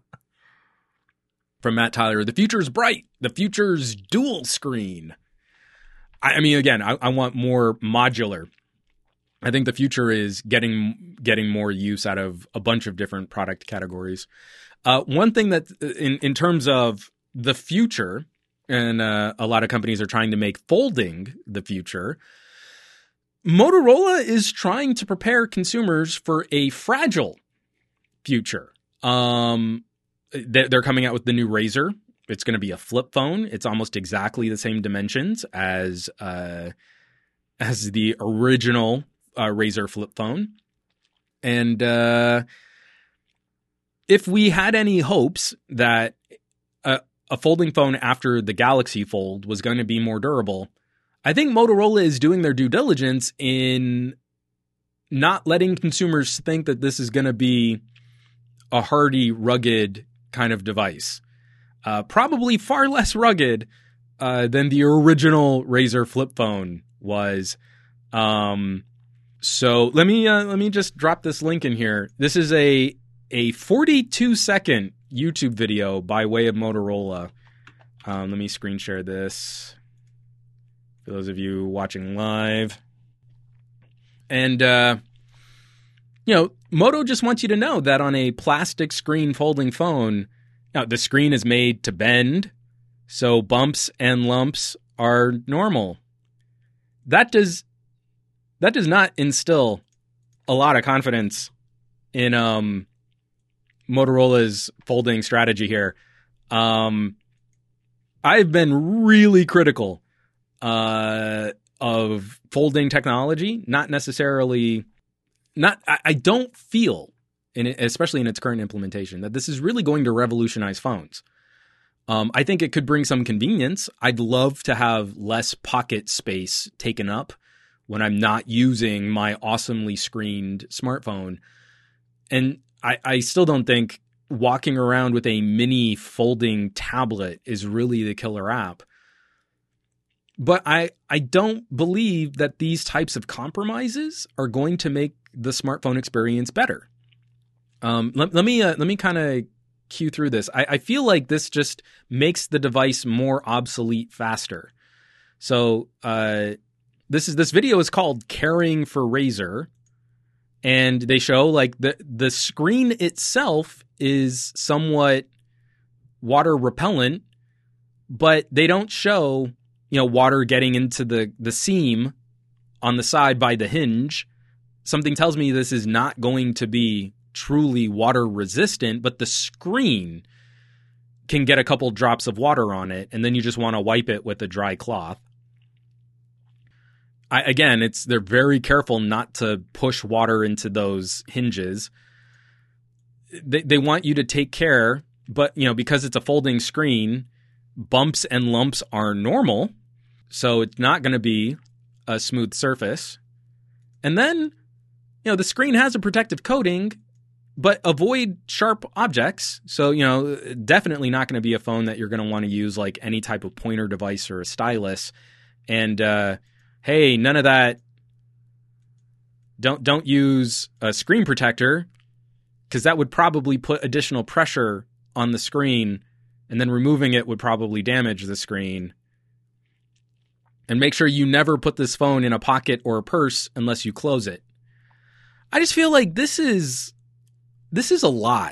From Matt Tyler, the future's bright. The future's dual screen. I mean, again, I, I want more modular. I think the future is getting getting more use out of a bunch of different product categories. Uh, one thing that, in, in terms of the future, and uh, a lot of companies are trying to make folding the future, Motorola is trying to prepare consumers for a fragile future. Um, they're coming out with the new Razr. It's going to be a flip phone. It's almost exactly the same dimensions as uh, as the original uh, Razr flip phone. And uh, if we had any hopes that a, a folding phone after the Galaxy Fold was going to be more durable, I think Motorola is doing their due diligence in not letting consumers think that this is going to be a hardy, rugged kind of device. Uh, probably far less rugged uh, than the original Razr flip phone was. Um, so let me uh, let me just drop this link in here. This is a a forty-two second YouTube video by way of Motorola. Um, let me screen share this for those of you watching live. And uh, you know, Moto just wants you to know that on a plastic screen folding phone, now, the screen is made to bend, so bumps and lumps are normal. That does that does not instill a lot of confidence in um, Motorola's folding strategy here. Um, I've been really critical uh, of folding technology, not necessarily not. I, I don't feel. In it, especially in its current implementation, that this is really going to revolutionize phones. Um, I think it could bring some convenience. I'd love to have less pocket space taken up when I'm not using my awesomely screened smartphone. And I, I still don't think walking around with a mini folding tablet is really the killer app. But I, I don't believe that these types of compromises are going to make the smartphone experience better. Um, let, let me uh, let me kind of cue through this. I, I feel like this just makes the device more obsolete faster. So uh, this is this video is called "Caring for Razr," and they show like the the screen itself is somewhat water repellent, but they don't show you know water getting into the the seam on the side by the hinge. Something tells me this is not going to be truly water resistant, but the screen can get a couple drops of water on it, and then you just want to wipe it with a dry cloth. I, again, it's they're very careful not to push water into those hinges. They they want you to take care, but you know because it's a folding screen, bumps and lumps are normal, so it's not going to be a smooth surface. And then, you know, the screen has a protective coating, but avoid sharp objects. So, you know, definitely not going to be a phone that you're going to want to use like any type of pointer device or a stylus. And uh, hey, none of that. Don't don't use a screen protector, because that would probably put additional pressure on the screen, and then removing it would probably damage the screen. And make sure you never put this phone in a pocket or a purse unless you close it. I just feel like this is this is a lot.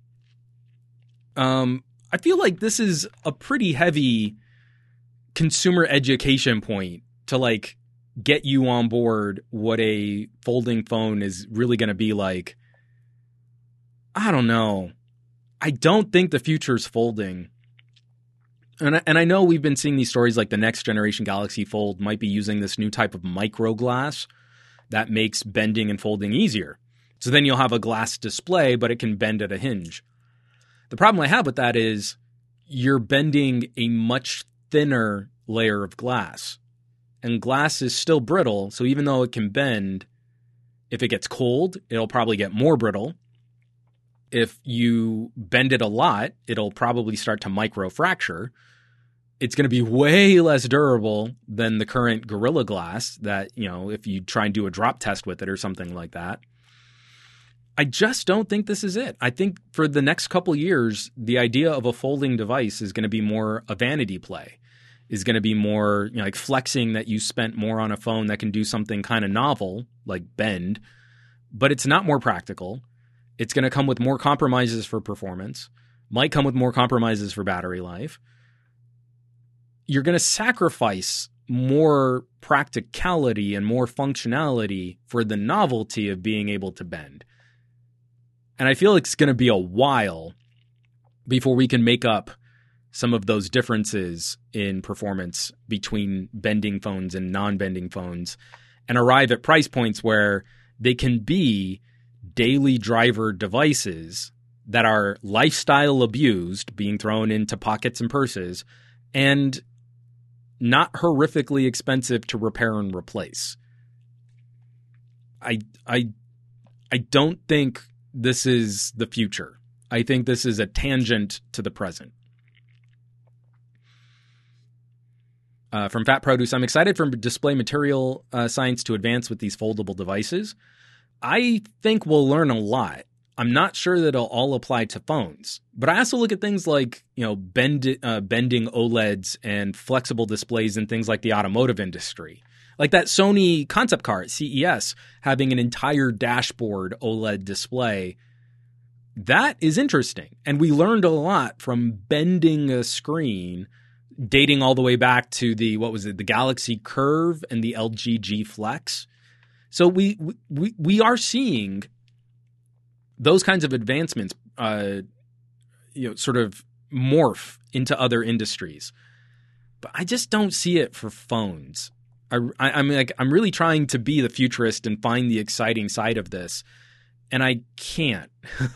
Um, I feel like this is a pretty heavy consumer education point to like get you on board what a folding phone is really going to be like, I don't know. I don't think the future is folding. And I, and I know we've been seeing these stories like the next generation Galaxy Fold might be using this new type of micro glass that makes bending and folding easier. So then you'll have a glass display, but it can bend at a hinge. The problem I have with that is you're bending a much thinner layer of glass. And glass is still brittle, so even though it can bend, if it gets cold, it'll probably get more brittle. If you bend it a lot, it'll probably start to microfracture. It's going to be way less durable than the current Gorilla Glass that, you know, if you try and do a drop test with it or something like that. I just don't think this is it. I think for the next couple years, the idea of a folding device is going to be more a vanity play, is going to be more, you know, like flexing that you spent more on a phone that can do something kind of novel, like bend, but it's not more practical. It's going to come with more compromises for performance, might come with more compromises for battery life. You're going to sacrifice more practicality and more functionality for the novelty of being able to bend. And I feel it's going to be a while before we can make up some of those differences in performance between bending phones and non-bending phones and arrive at price points where they can be daily driver devices that are lifestyle abused, being thrown into pockets and purses, and not horrifically expensive to repair and replace. I I I don't think this is the future. I think this is a tangent to the present. Uh, from Fat Produce, I'm excited for display material uh, science to advance with these foldable devices. I think we'll learn a lot. I'm not sure that it'll all apply to phones, but I also look at things like, you know, bend, uh, bending OLEDs and flexible displays in things like the automotive industry. Like that Sony concept car at C E S having an entire dashboard OLED display. That is interesting. And we learned a lot from bending a screen, dating all the way back to the, what was it, the Galaxy Curve and the L G G Flex. So we we we are seeing those kinds of advancements, uh, you know, sort of morph into other industries. But I just don't see it for phones. I, I, I'm like I'm really trying to be the futurist and find the exciting side of this, and I can't.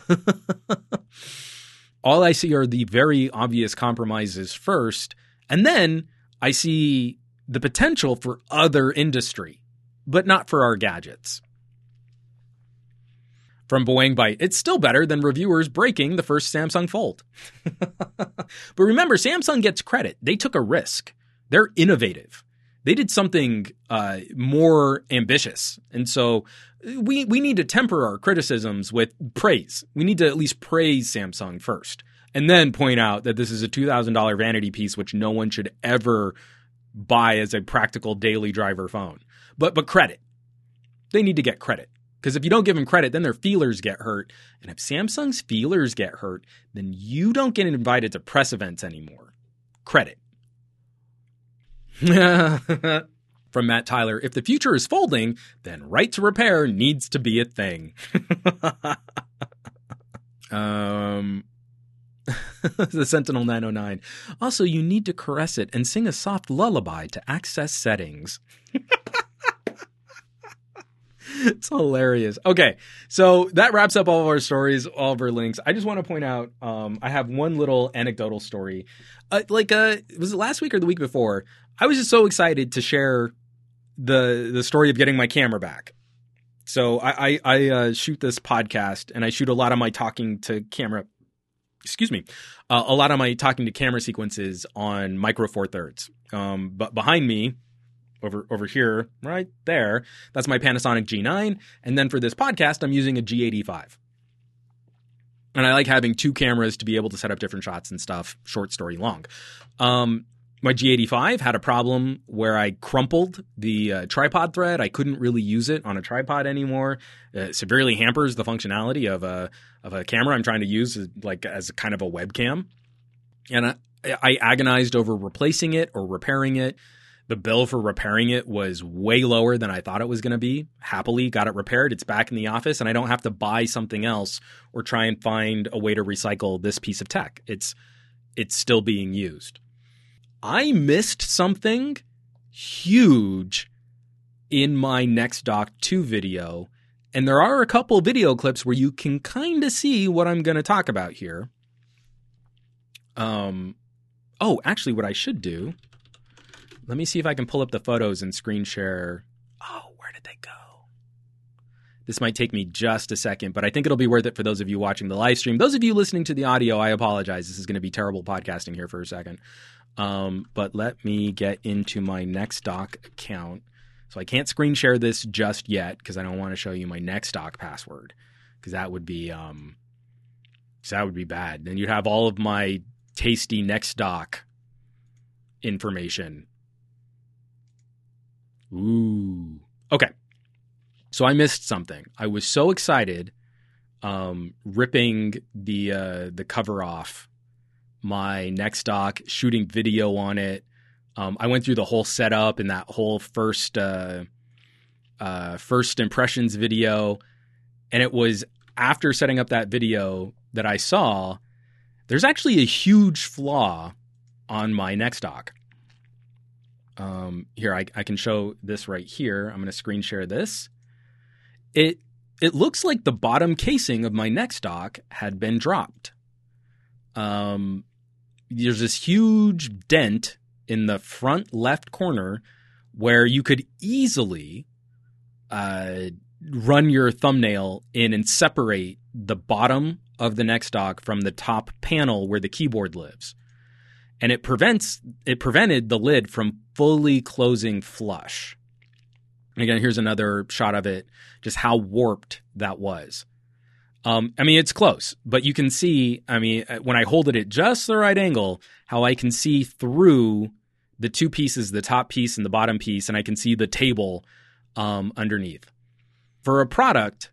All I see are the very obvious compromises first, and then I see the potential for other industry, but not for our gadgets. From Boeing Byte, it's still better than reviewers breaking the first Samsung Fold. But remember, Samsung gets credit. They took a risk. They're innovative. They did something uh, more ambitious. And so we we need to temper our criticisms with praise. We need to at least praise Samsung first, and then point out that this is a two thousand dollars vanity piece which no one should ever buy as a practical daily driver phone. But but credit. They need to get credit. Because if you don't give them credit, then their feelers get hurt. And if Samsung's feelers get hurt, then you don't get invited to press events anymore. Credit. From Matt Tyler, if the future is folding, then right to repair needs to be a thing. um, the Sentinel nine oh nine. Also, you need to caress it and sing a soft lullaby to access settings. It's hilarious. Okay, so that wraps up all of our stories, all of our links. I just want to point out, um, I have one little anecdotal story. Uh, like, uh, was it last week or the week before? I was just so excited to share the the story of getting my camera back. So I I, I uh, shoot this podcast, and I shoot a lot of my talking to camera. Excuse me, uh, a lot of my talking to camera sequences on Micro Four Thirds. Um, but behind me. Over over here, right there, that's my Panasonic G nine. And then for this podcast, I'm using a G eighty-five. And I like having two cameras to be able to set up different shots and stuff, short story long. Um, my G eighty-five had a problem where I crumpled the uh, tripod thread. I couldn't really use it on a tripod anymore. It severely hampers the functionality of a, of a camera I'm trying to use as, like as a kind of a webcam. And I, I agonized over replacing it or repairing it. The bill for repairing it was way lower than I thought it was going to be. Happily got it repaired. It's back in the office, and I don't have to buy something else or try and find a way to recycle this piece of tech. It's it's still being used. I missed something huge in my NextDock two video, and there are a couple video clips where you can kind of see what I'm going to talk about here. Um, oh, actually, what I should do... Let me see if I can pull up the photos and screen share. Oh, where did they go? This might take me just a second, but I think it'll be worth it for those of you watching the live stream. Those of you listening to the audio, I apologize. This is going to be terrible podcasting here for a second. Um, but let me get into my NextDock account. So I can't screen share this just yet because I don't want to show you my NextDock password, because that would be um, that would be bad. Then you'd have all of my tasty NextDock information. Ooh. Okay. So I missed something. I was so excited um, ripping the uh, the cover off my NextDock, shooting video on it. Um, I went through the whole setup and that whole first uh, uh, first impressions video. And it was after setting up that video that I saw there's actually a huge flaw on my NextDock. Um, here, I, I can show this right here. I'm going to screen share this. It it looks like the bottom casing of my NextDock had been dropped. Um, there's this huge dent in the front left corner where you could easily uh, run your thumbnail in and separate the bottom of the NextDock from the top panel where the keyboard lives. And it prevents it prevented the lid from fully closing flush. And again, here's another shot of it, just how warped that was. Um, I mean, it's close, but you can see, I mean, when I hold it at just the right angle, how I can see through the two pieces, the top piece and the bottom piece, and I can see the table um, underneath. For a product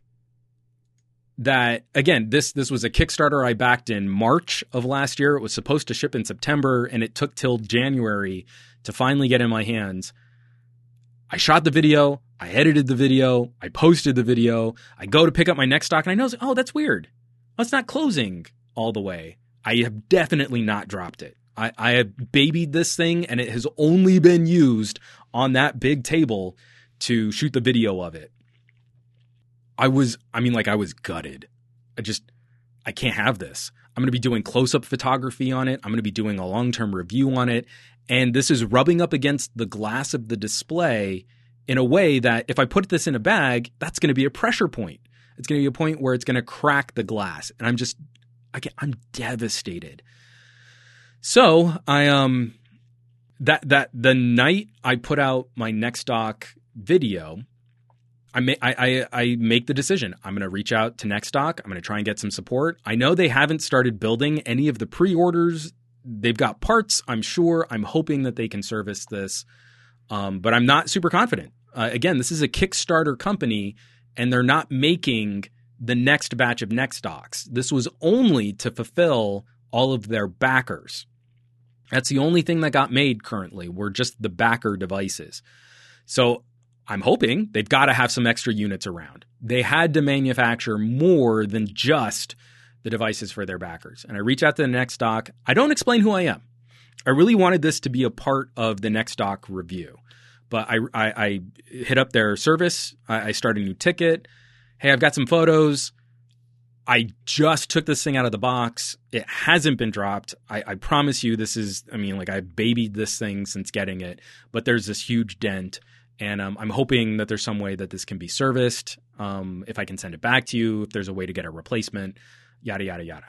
that, again, this this was a Kickstarter I backed in March of last year. It was supposed to ship in September, and it took till January to finally get in my hands. I shot the video, I edited the video, I posted the video, I go to pick up my NextDock, and I notice, oh, that's weird. Oh, it's not closing all the way. I have definitely not dropped it. I, I have babied this thing, and it has only been used on that big table to shoot the video of it. I was, I mean, like I was gutted. I just, I can't have this. I'm going to be doing close-up photography on it. I'm going to be doing a long-term review on it. And this is rubbing up against the glass of the display in a way that if I put this in a bag, that's going to be a pressure point. It's going to be a point where it's going to crack the glass. And I'm just, I get, I'm devastated. So I, um, that, that the night I put out my NextDock video, I, may, I, I, I make the decision. I'm going to reach out to NextDock. I'm going to try and get some support. I know they haven't started building any of the pre-orders. They've got parts, I'm sure. I'm hoping that they can service this, um, but I'm not super confident. Uh, again, this is a Kickstarter company, and they're not making the next batch of NextDocks. This was only to fulfill all of their backers. That's the only thing that got made currently, were just the backer devices. So I'm hoping they've got to have some extra units around. They had to manufacture more than just the devices for their backers. And I reach out to the NextDock. I don't explain who I am. I really wanted this to be a part of the NextDock review. But I, I, I hit up their service. I, I start a new ticket. Hey, I've got some photos. I just took this thing out of the box. It hasn't been dropped. I, I promise you this is, I mean, like I babied this thing since getting it. But there's this huge dent. And um, I'm hoping that there's some way that this can be serviced. Um, if I can send it back to you, if there's a way to get a replacement, yada, yada, yada.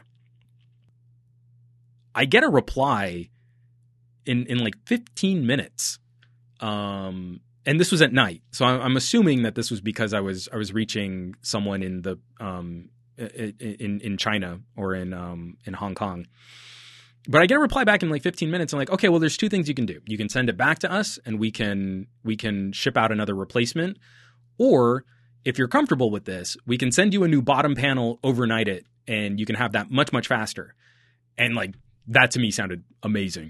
I get a reply in, in like fifteen minutes. Um, and this was at night. So I'm, I'm assuming that this was because I was, I was reaching someone in the, um, in, in China or in, um, in Hong Kong. But I get a reply back in like fifteen minutes. I'm like, okay, well, there's two things you can do. You can send it back to us and we can, we can ship out another replacement. Or if you're comfortable with this, we can send you a new bottom panel, overnight it, and you can have that much, much faster. And like, that to me sounded amazing.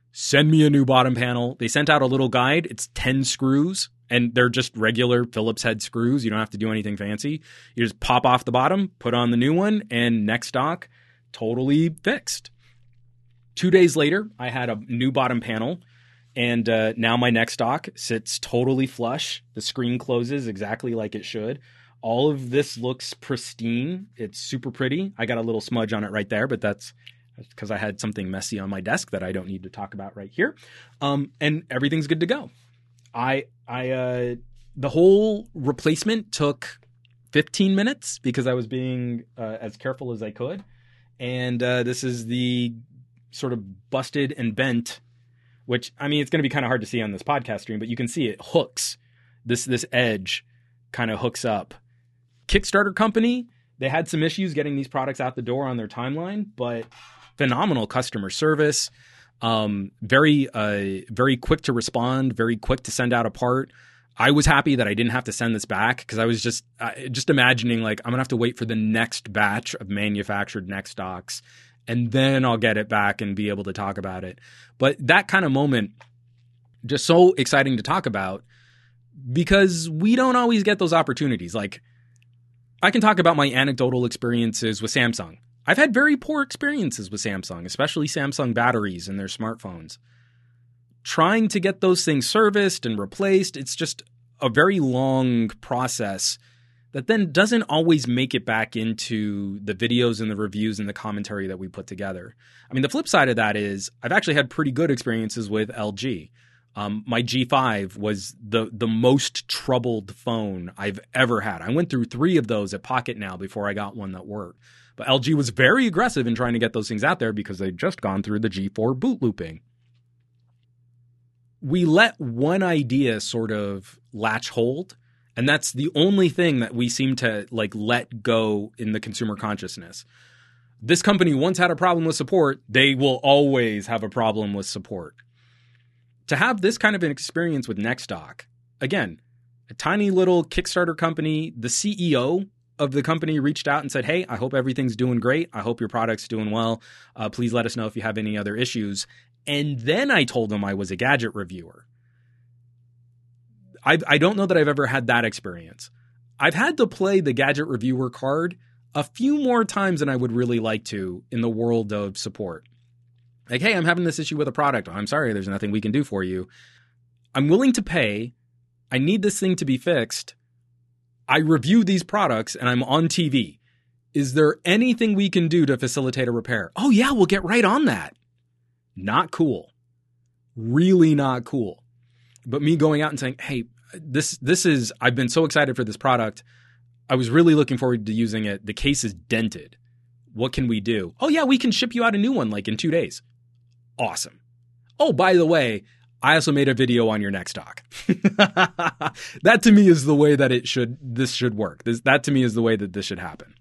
send me a new bottom panel. They sent out a little guide. It's ten screws, and they're just regular Phillips head screws. You don't have to do anything fancy. You just pop off the bottom, put on the new one, and next dock, totally fixed. Two days later, I had a new bottom panel, and uh, now my next dock sits totally flush. The screen closes exactly like it should. All of this looks pristine. It's super pretty. I got a little smudge on it right there, but that's because I had something messy on my desk that I don't need to talk about right here. Um, and everything's good to go. I, I, uh, the whole replacement took fifteen minutes because I was being uh, as careful as I could. And uh, this is the sort of busted and bent, which, I mean, it's going to be kind of hard to see on this podcast stream, but you can see it hooks. This, this edge kind of hooks up. Kickstarter company, they had some issues getting these products out the door on their timeline, but phenomenal customer service, um, very, uh, very quick to respond, very quick to send out a part. I was happy that I didn't have to send this back because I was just, uh, just imagining like I'm gonna have to wait for the next batch of manufactured next docks, and then I'll get it back and be able to talk about it. But that kind of moment, just so exciting to talk about because we don't always get those opportunities. Like, I can talk about my anecdotal experiences with Samsung. I've had very poor experiences with Samsung, especially Samsung batteries in their smartphones. Trying to get those things serviced and replaced, it's just a very long process that then doesn't always make it back into the videos and the reviews and the commentary that we put together. I mean, the flip side of that is I've actually had pretty good experiences with L G. Um, my G five was the the most troubled phone I've ever had. I went through three of those at Pocket Now before I got one that worked. But L G was very aggressive in trying to get those things out there because they'd just gone through the G four boot looping. We let one idea sort of latch hold, and that's the only thing that we seem to like let go in the consumer consciousness. This company once had a problem with support. They will always have a problem with support. To have this kind of an experience with NextDock, again, a tiny little Kickstarter company, the C E O of the company reached out and said, hey, I hope everything's doing great. I hope your product's doing well. Uh, please let us know if you have any other issues. And then I told them I was a gadget reviewer. I, I don't know that I've ever had that experience. I've had to play the gadget reviewer card a few more times than I would really like to in the world of support. Like, hey, I'm having this issue with a product. I'm sorry, there's nothing we can do for you. I'm willing to pay. I need this thing to be fixed. I review these products and I'm on T V. Is there anything we can do to facilitate a repair? Oh yeah, we'll get right on that. Not cool. Really not cool. But me going out and saying, hey, this this is, I've been so excited for this product. I was really looking forward to using it. The case is dented. What can we do? Oh yeah, we can ship you out a new one like in two days. Awesome. Oh, by the way, I also made a video on your NextDock. That to me is the way that it should, this should work. This, that to me is the way that this should happen.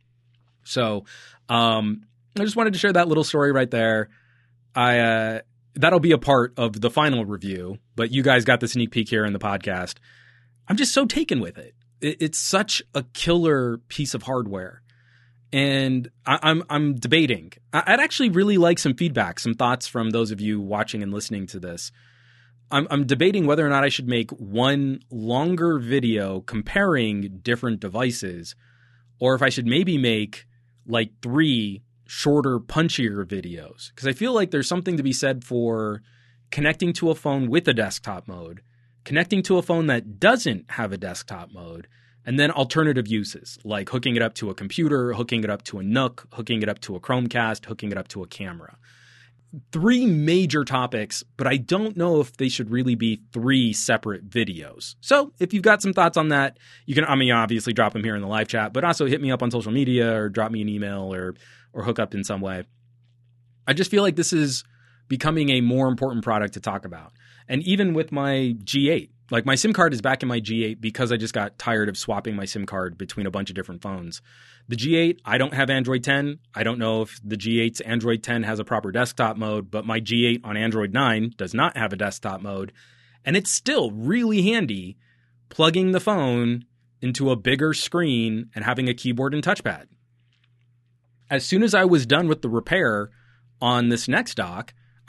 So um, I just wanted to share that little story right there. I uh, that'll be a part of the final review, but you guys got the sneak peek here in the podcast. I'm just so taken with it. it it's such a killer piece of hardware. And I, I'm I'm debating. I'd actually really like some feedback, some thoughts from those of you watching and listening to this. I'm, I'm debating whether or not I should make one longer video comparing different devices, or if I should maybe make like three shorter, punchier videos. Because I feel like there's something to be said for connecting to a phone with a desktop mode, connecting to a phone that doesn't have a desktop mode, and then alternative uses, like hooking it up to a computer, hooking it up to a Nook, hooking it up to a Chromecast, hooking it up to a camera. Three major topics, but I don't know if they should really be three separate videos. So if you've got some thoughts on that, you can, I mean, obviously drop them here in the live chat, but also hit me up on social media or drop me an email or or hook up in some way. I just feel like this is becoming a more important product to talk about. And even with my G eight, like my SIM card is back in my G eight because I just got tired of swapping my SIM card between a bunch of different phones. The G eight, I don't have Android ten. I don't know if the G eight's Android ten has a proper desktop mode, but my G eight on Android nine does not have a desktop mode. And it's still really handy plugging the phone into a bigger screen and having a keyboard and touchpad. As soon as I was done with the repair on this NextDock,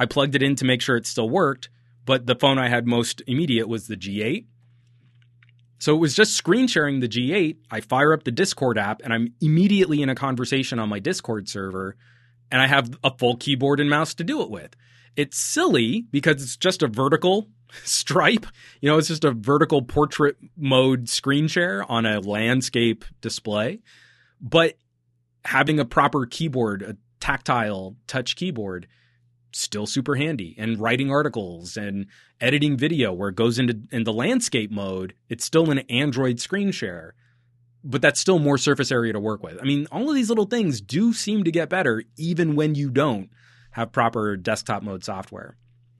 I plugged it in to make sure it still worked, but the phone I had most immediate was the G eight. So it was just screen sharing the G eight. I fire up the Discord app and I'm immediately in a conversation on my Discord server, and I have a full keyboard and mouse to do it with. It's silly because it's just a vertical stripe. You know, it's just a vertical portrait mode screen share on a landscape display. But having a proper keyboard, a tactile touch keyboard, still super handy. And writing articles and editing video where it goes into in the landscape mode, it's still an Android screen share, but that's still more surface area to work with. I mean, all of these little things do seem to get better even when you don't have proper desktop mode software.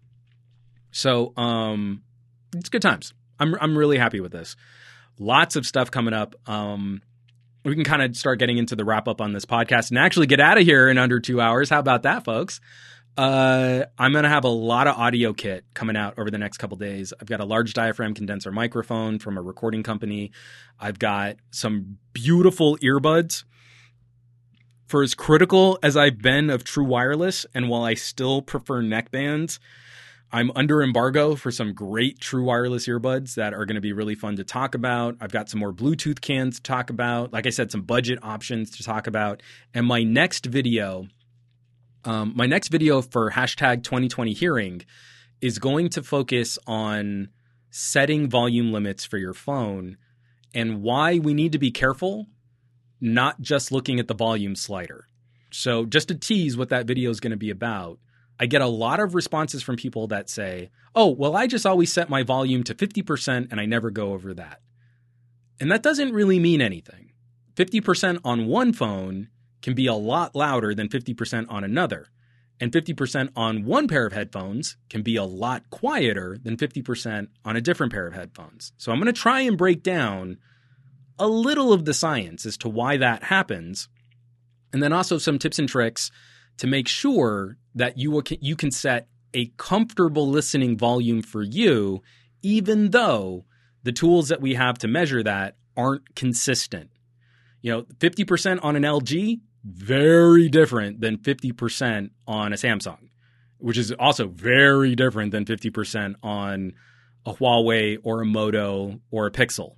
So um, it's good times. I'm I'm really happy with this. Lots of stuff coming up. Um, we can kind of start getting into the wrap up on this podcast and actually get out of here in under two hours. How about that, folks? Uh, I'm going to have a lot of audio kit coming out over the next couple days. I've got a large diaphragm condenser microphone from a recording company. I've got some beautiful earbuds. For as critical as I've been of true wireless, and while I still prefer neckbands, I'm under embargo for some great true wireless earbuds that are going to be really fun to talk about. I've got some more Bluetooth cans to talk about. Like I said, some budget options to talk about. And my next video, um, my next video for hashtag twenty twenty hearing is going to focus on setting volume limits for your phone and why we need to be careful, not just looking at the volume slider. So just to tease what that video is going to be about, I get a lot of responses from people that say, oh, well, I just always set my volume to fifty percent and I never go over that. And that doesn't really mean anything. fifty percent on one phone can be a lot louder than fifty percent on another. And fifty percent on one pair of headphones can be a lot quieter than fifty percent on a different pair of headphones. So I'm going to try and break down a little of the science as to why that happens, and then also some tips and tricks to make sure that you you can set a comfortable listening volume for you, even though the tools that we have to measure that aren't consistent. You know, fifty percent on an L G, very different than fifty percent on a Samsung, which is also very different than fifty percent on a Huawei or a Moto or a Pixel.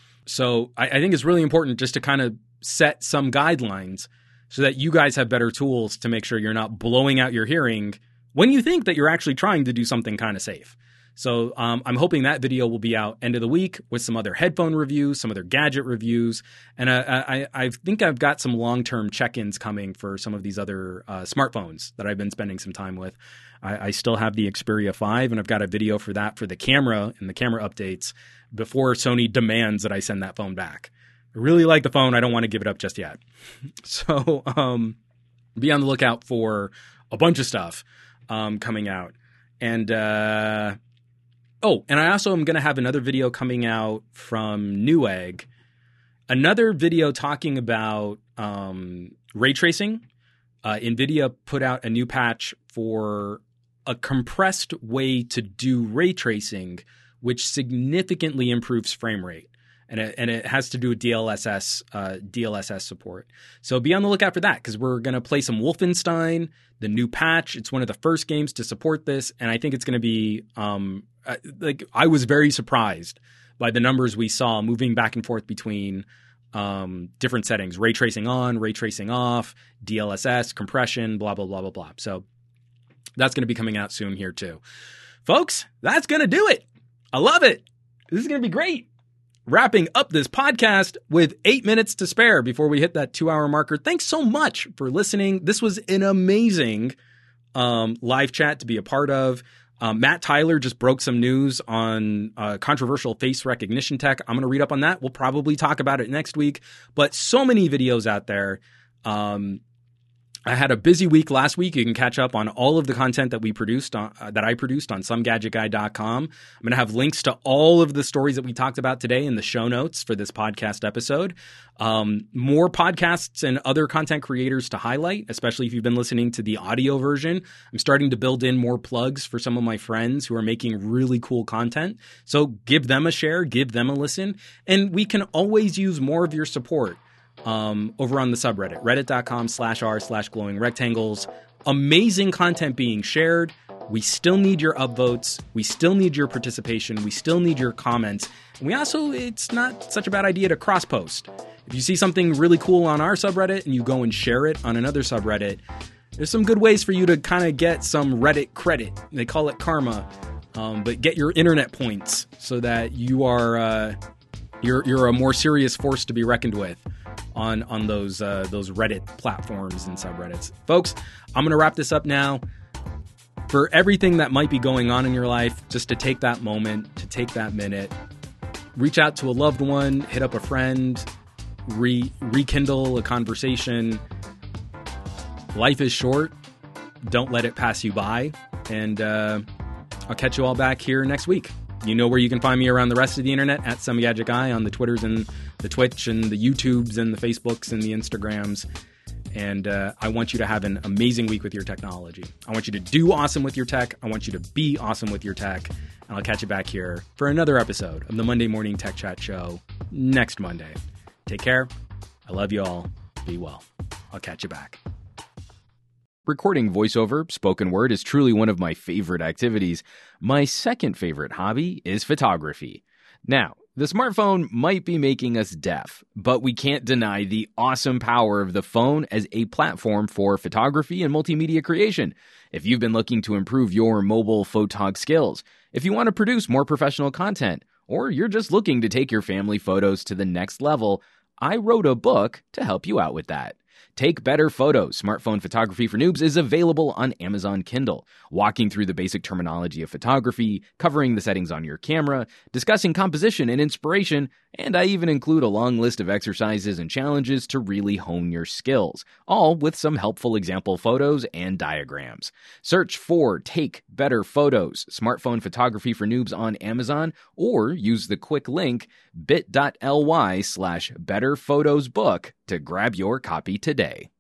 So I, I think it's really important just to kind of set some guidelines so that you guys have better tools to make sure you're not blowing out your hearing when you think that you're actually trying to do something kind of safe. So um, I'm hoping that video will be out end of the week with some other headphone reviews, some other gadget reviews. And uh, I, I think I've got some long-term check-ins coming for some of these other uh, smartphones that I've been spending some time with. I, I still have the Xperia five, and I've got a video for that for the camera and the camera updates before Sony demands that I send that phone back. I really like the phone. I don't want to give it up just yet. So um, be on the lookout for a bunch of stuff um, coming out. And uh, oh, and I also am going to have another video coming out from Newegg. Another video talking about um, ray tracing. Uh, NVIDIA put out a new patch for a compressed way to do ray tracing, which significantly improves frame rate. And it, and it has to do with D L S S, uh, D L S S support. So be on the lookout for that, because we're going to play some Wolfenstein, the new patch. It's one of the first games to support this, and I think it's going to be um, uh, like I was very surprised by the numbers we saw moving back and forth between um, different settings: ray tracing on, ray tracing off, D L S S, compression, blah blah blah blah blah. So that's going to be coming out soon here too, folks. That's going to do it. I love it. This is going to be great. Wrapping up this podcast with eight minutes to spare before we hit that two-hour marker. Thanks so much for listening. This was an amazing um, live chat to be a part of. Um, Matt Tyler just broke some news on uh, controversial face recognition tech. I'm going to read up on that. We'll probably talk about it next week. But so many videos out there. Um, I had a busy week last week. You can catch up on all of the content that we produced on, uh, that I produced on some gadget guy dot com. I'm going to have links to all of the stories that we talked about today in the show notes for this podcast episode. Um, more podcasts and other content creators to highlight, especially if you've been listening to the audio version. I'm starting to build in more plugs for some of my friends who are making really cool content. So give them a share, give them a listen, and we can always use more of your support. Um, over on the subreddit, reddit.com slash r slash glowing rectangles. Amazing content being shared. We still need your upvotes. We still need your participation. We still need your comments. And we also, it's not such a bad idea to cross-post. If you see something really cool on our subreddit and you go and share it on another subreddit, there's some good ways for you to kind of get some Reddit credit. They call it karma, um, but get your internet points so that you are uh, you're you're a more serious force to be reckoned with on on those uh, those Reddit platforms and subreddits. Folks, I'm going to wrap this up now. For everything that might be going on in your life, just to take that moment, to take that minute, reach out to a loved one, hit up a friend, re- rekindle a conversation. Life is short. Don't let it pass you by. And uh, I'll catch you all back here next week. You know where you can find me around the rest of the internet, at SemiGadgetGuy on the Twitters and the Twitch and the YouTubes and the Facebooks and the Instagrams. And uh, I want you to have an amazing week with your technology. I want you to do awesome with your tech. I want you to be awesome with your tech. And I'll catch you back here for another episode of the Monday Morning Tech Chat Show next Monday. Take care. I love you all. Be well. I'll catch you back. Recording voiceover, spoken word, is truly one of my favorite activities. My second favorite hobby is photography. Now, the smartphone might be making us deaf, but we can't deny the awesome power of the phone as a platform for photography and multimedia creation. If you've been looking to improve your mobile photog skills, if you want to produce more professional content, or you're just looking to take your family photos to the next level, I wrote a book to help you out with that. Take Better Photos, Smartphone Photography for Noobs is available on Amazon Kindle, walking through the basic terminology of photography, covering the settings on your camera, discussing composition and inspiration, and I even include a long list of exercises and challenges to really hone your skills, all with some helpful example photos and diagrams. Search for Take Better Photos, Smartphone Photography for Noobs on Amazon, or use the quick link bit.ly slash betterphotosbook to grab your copy today.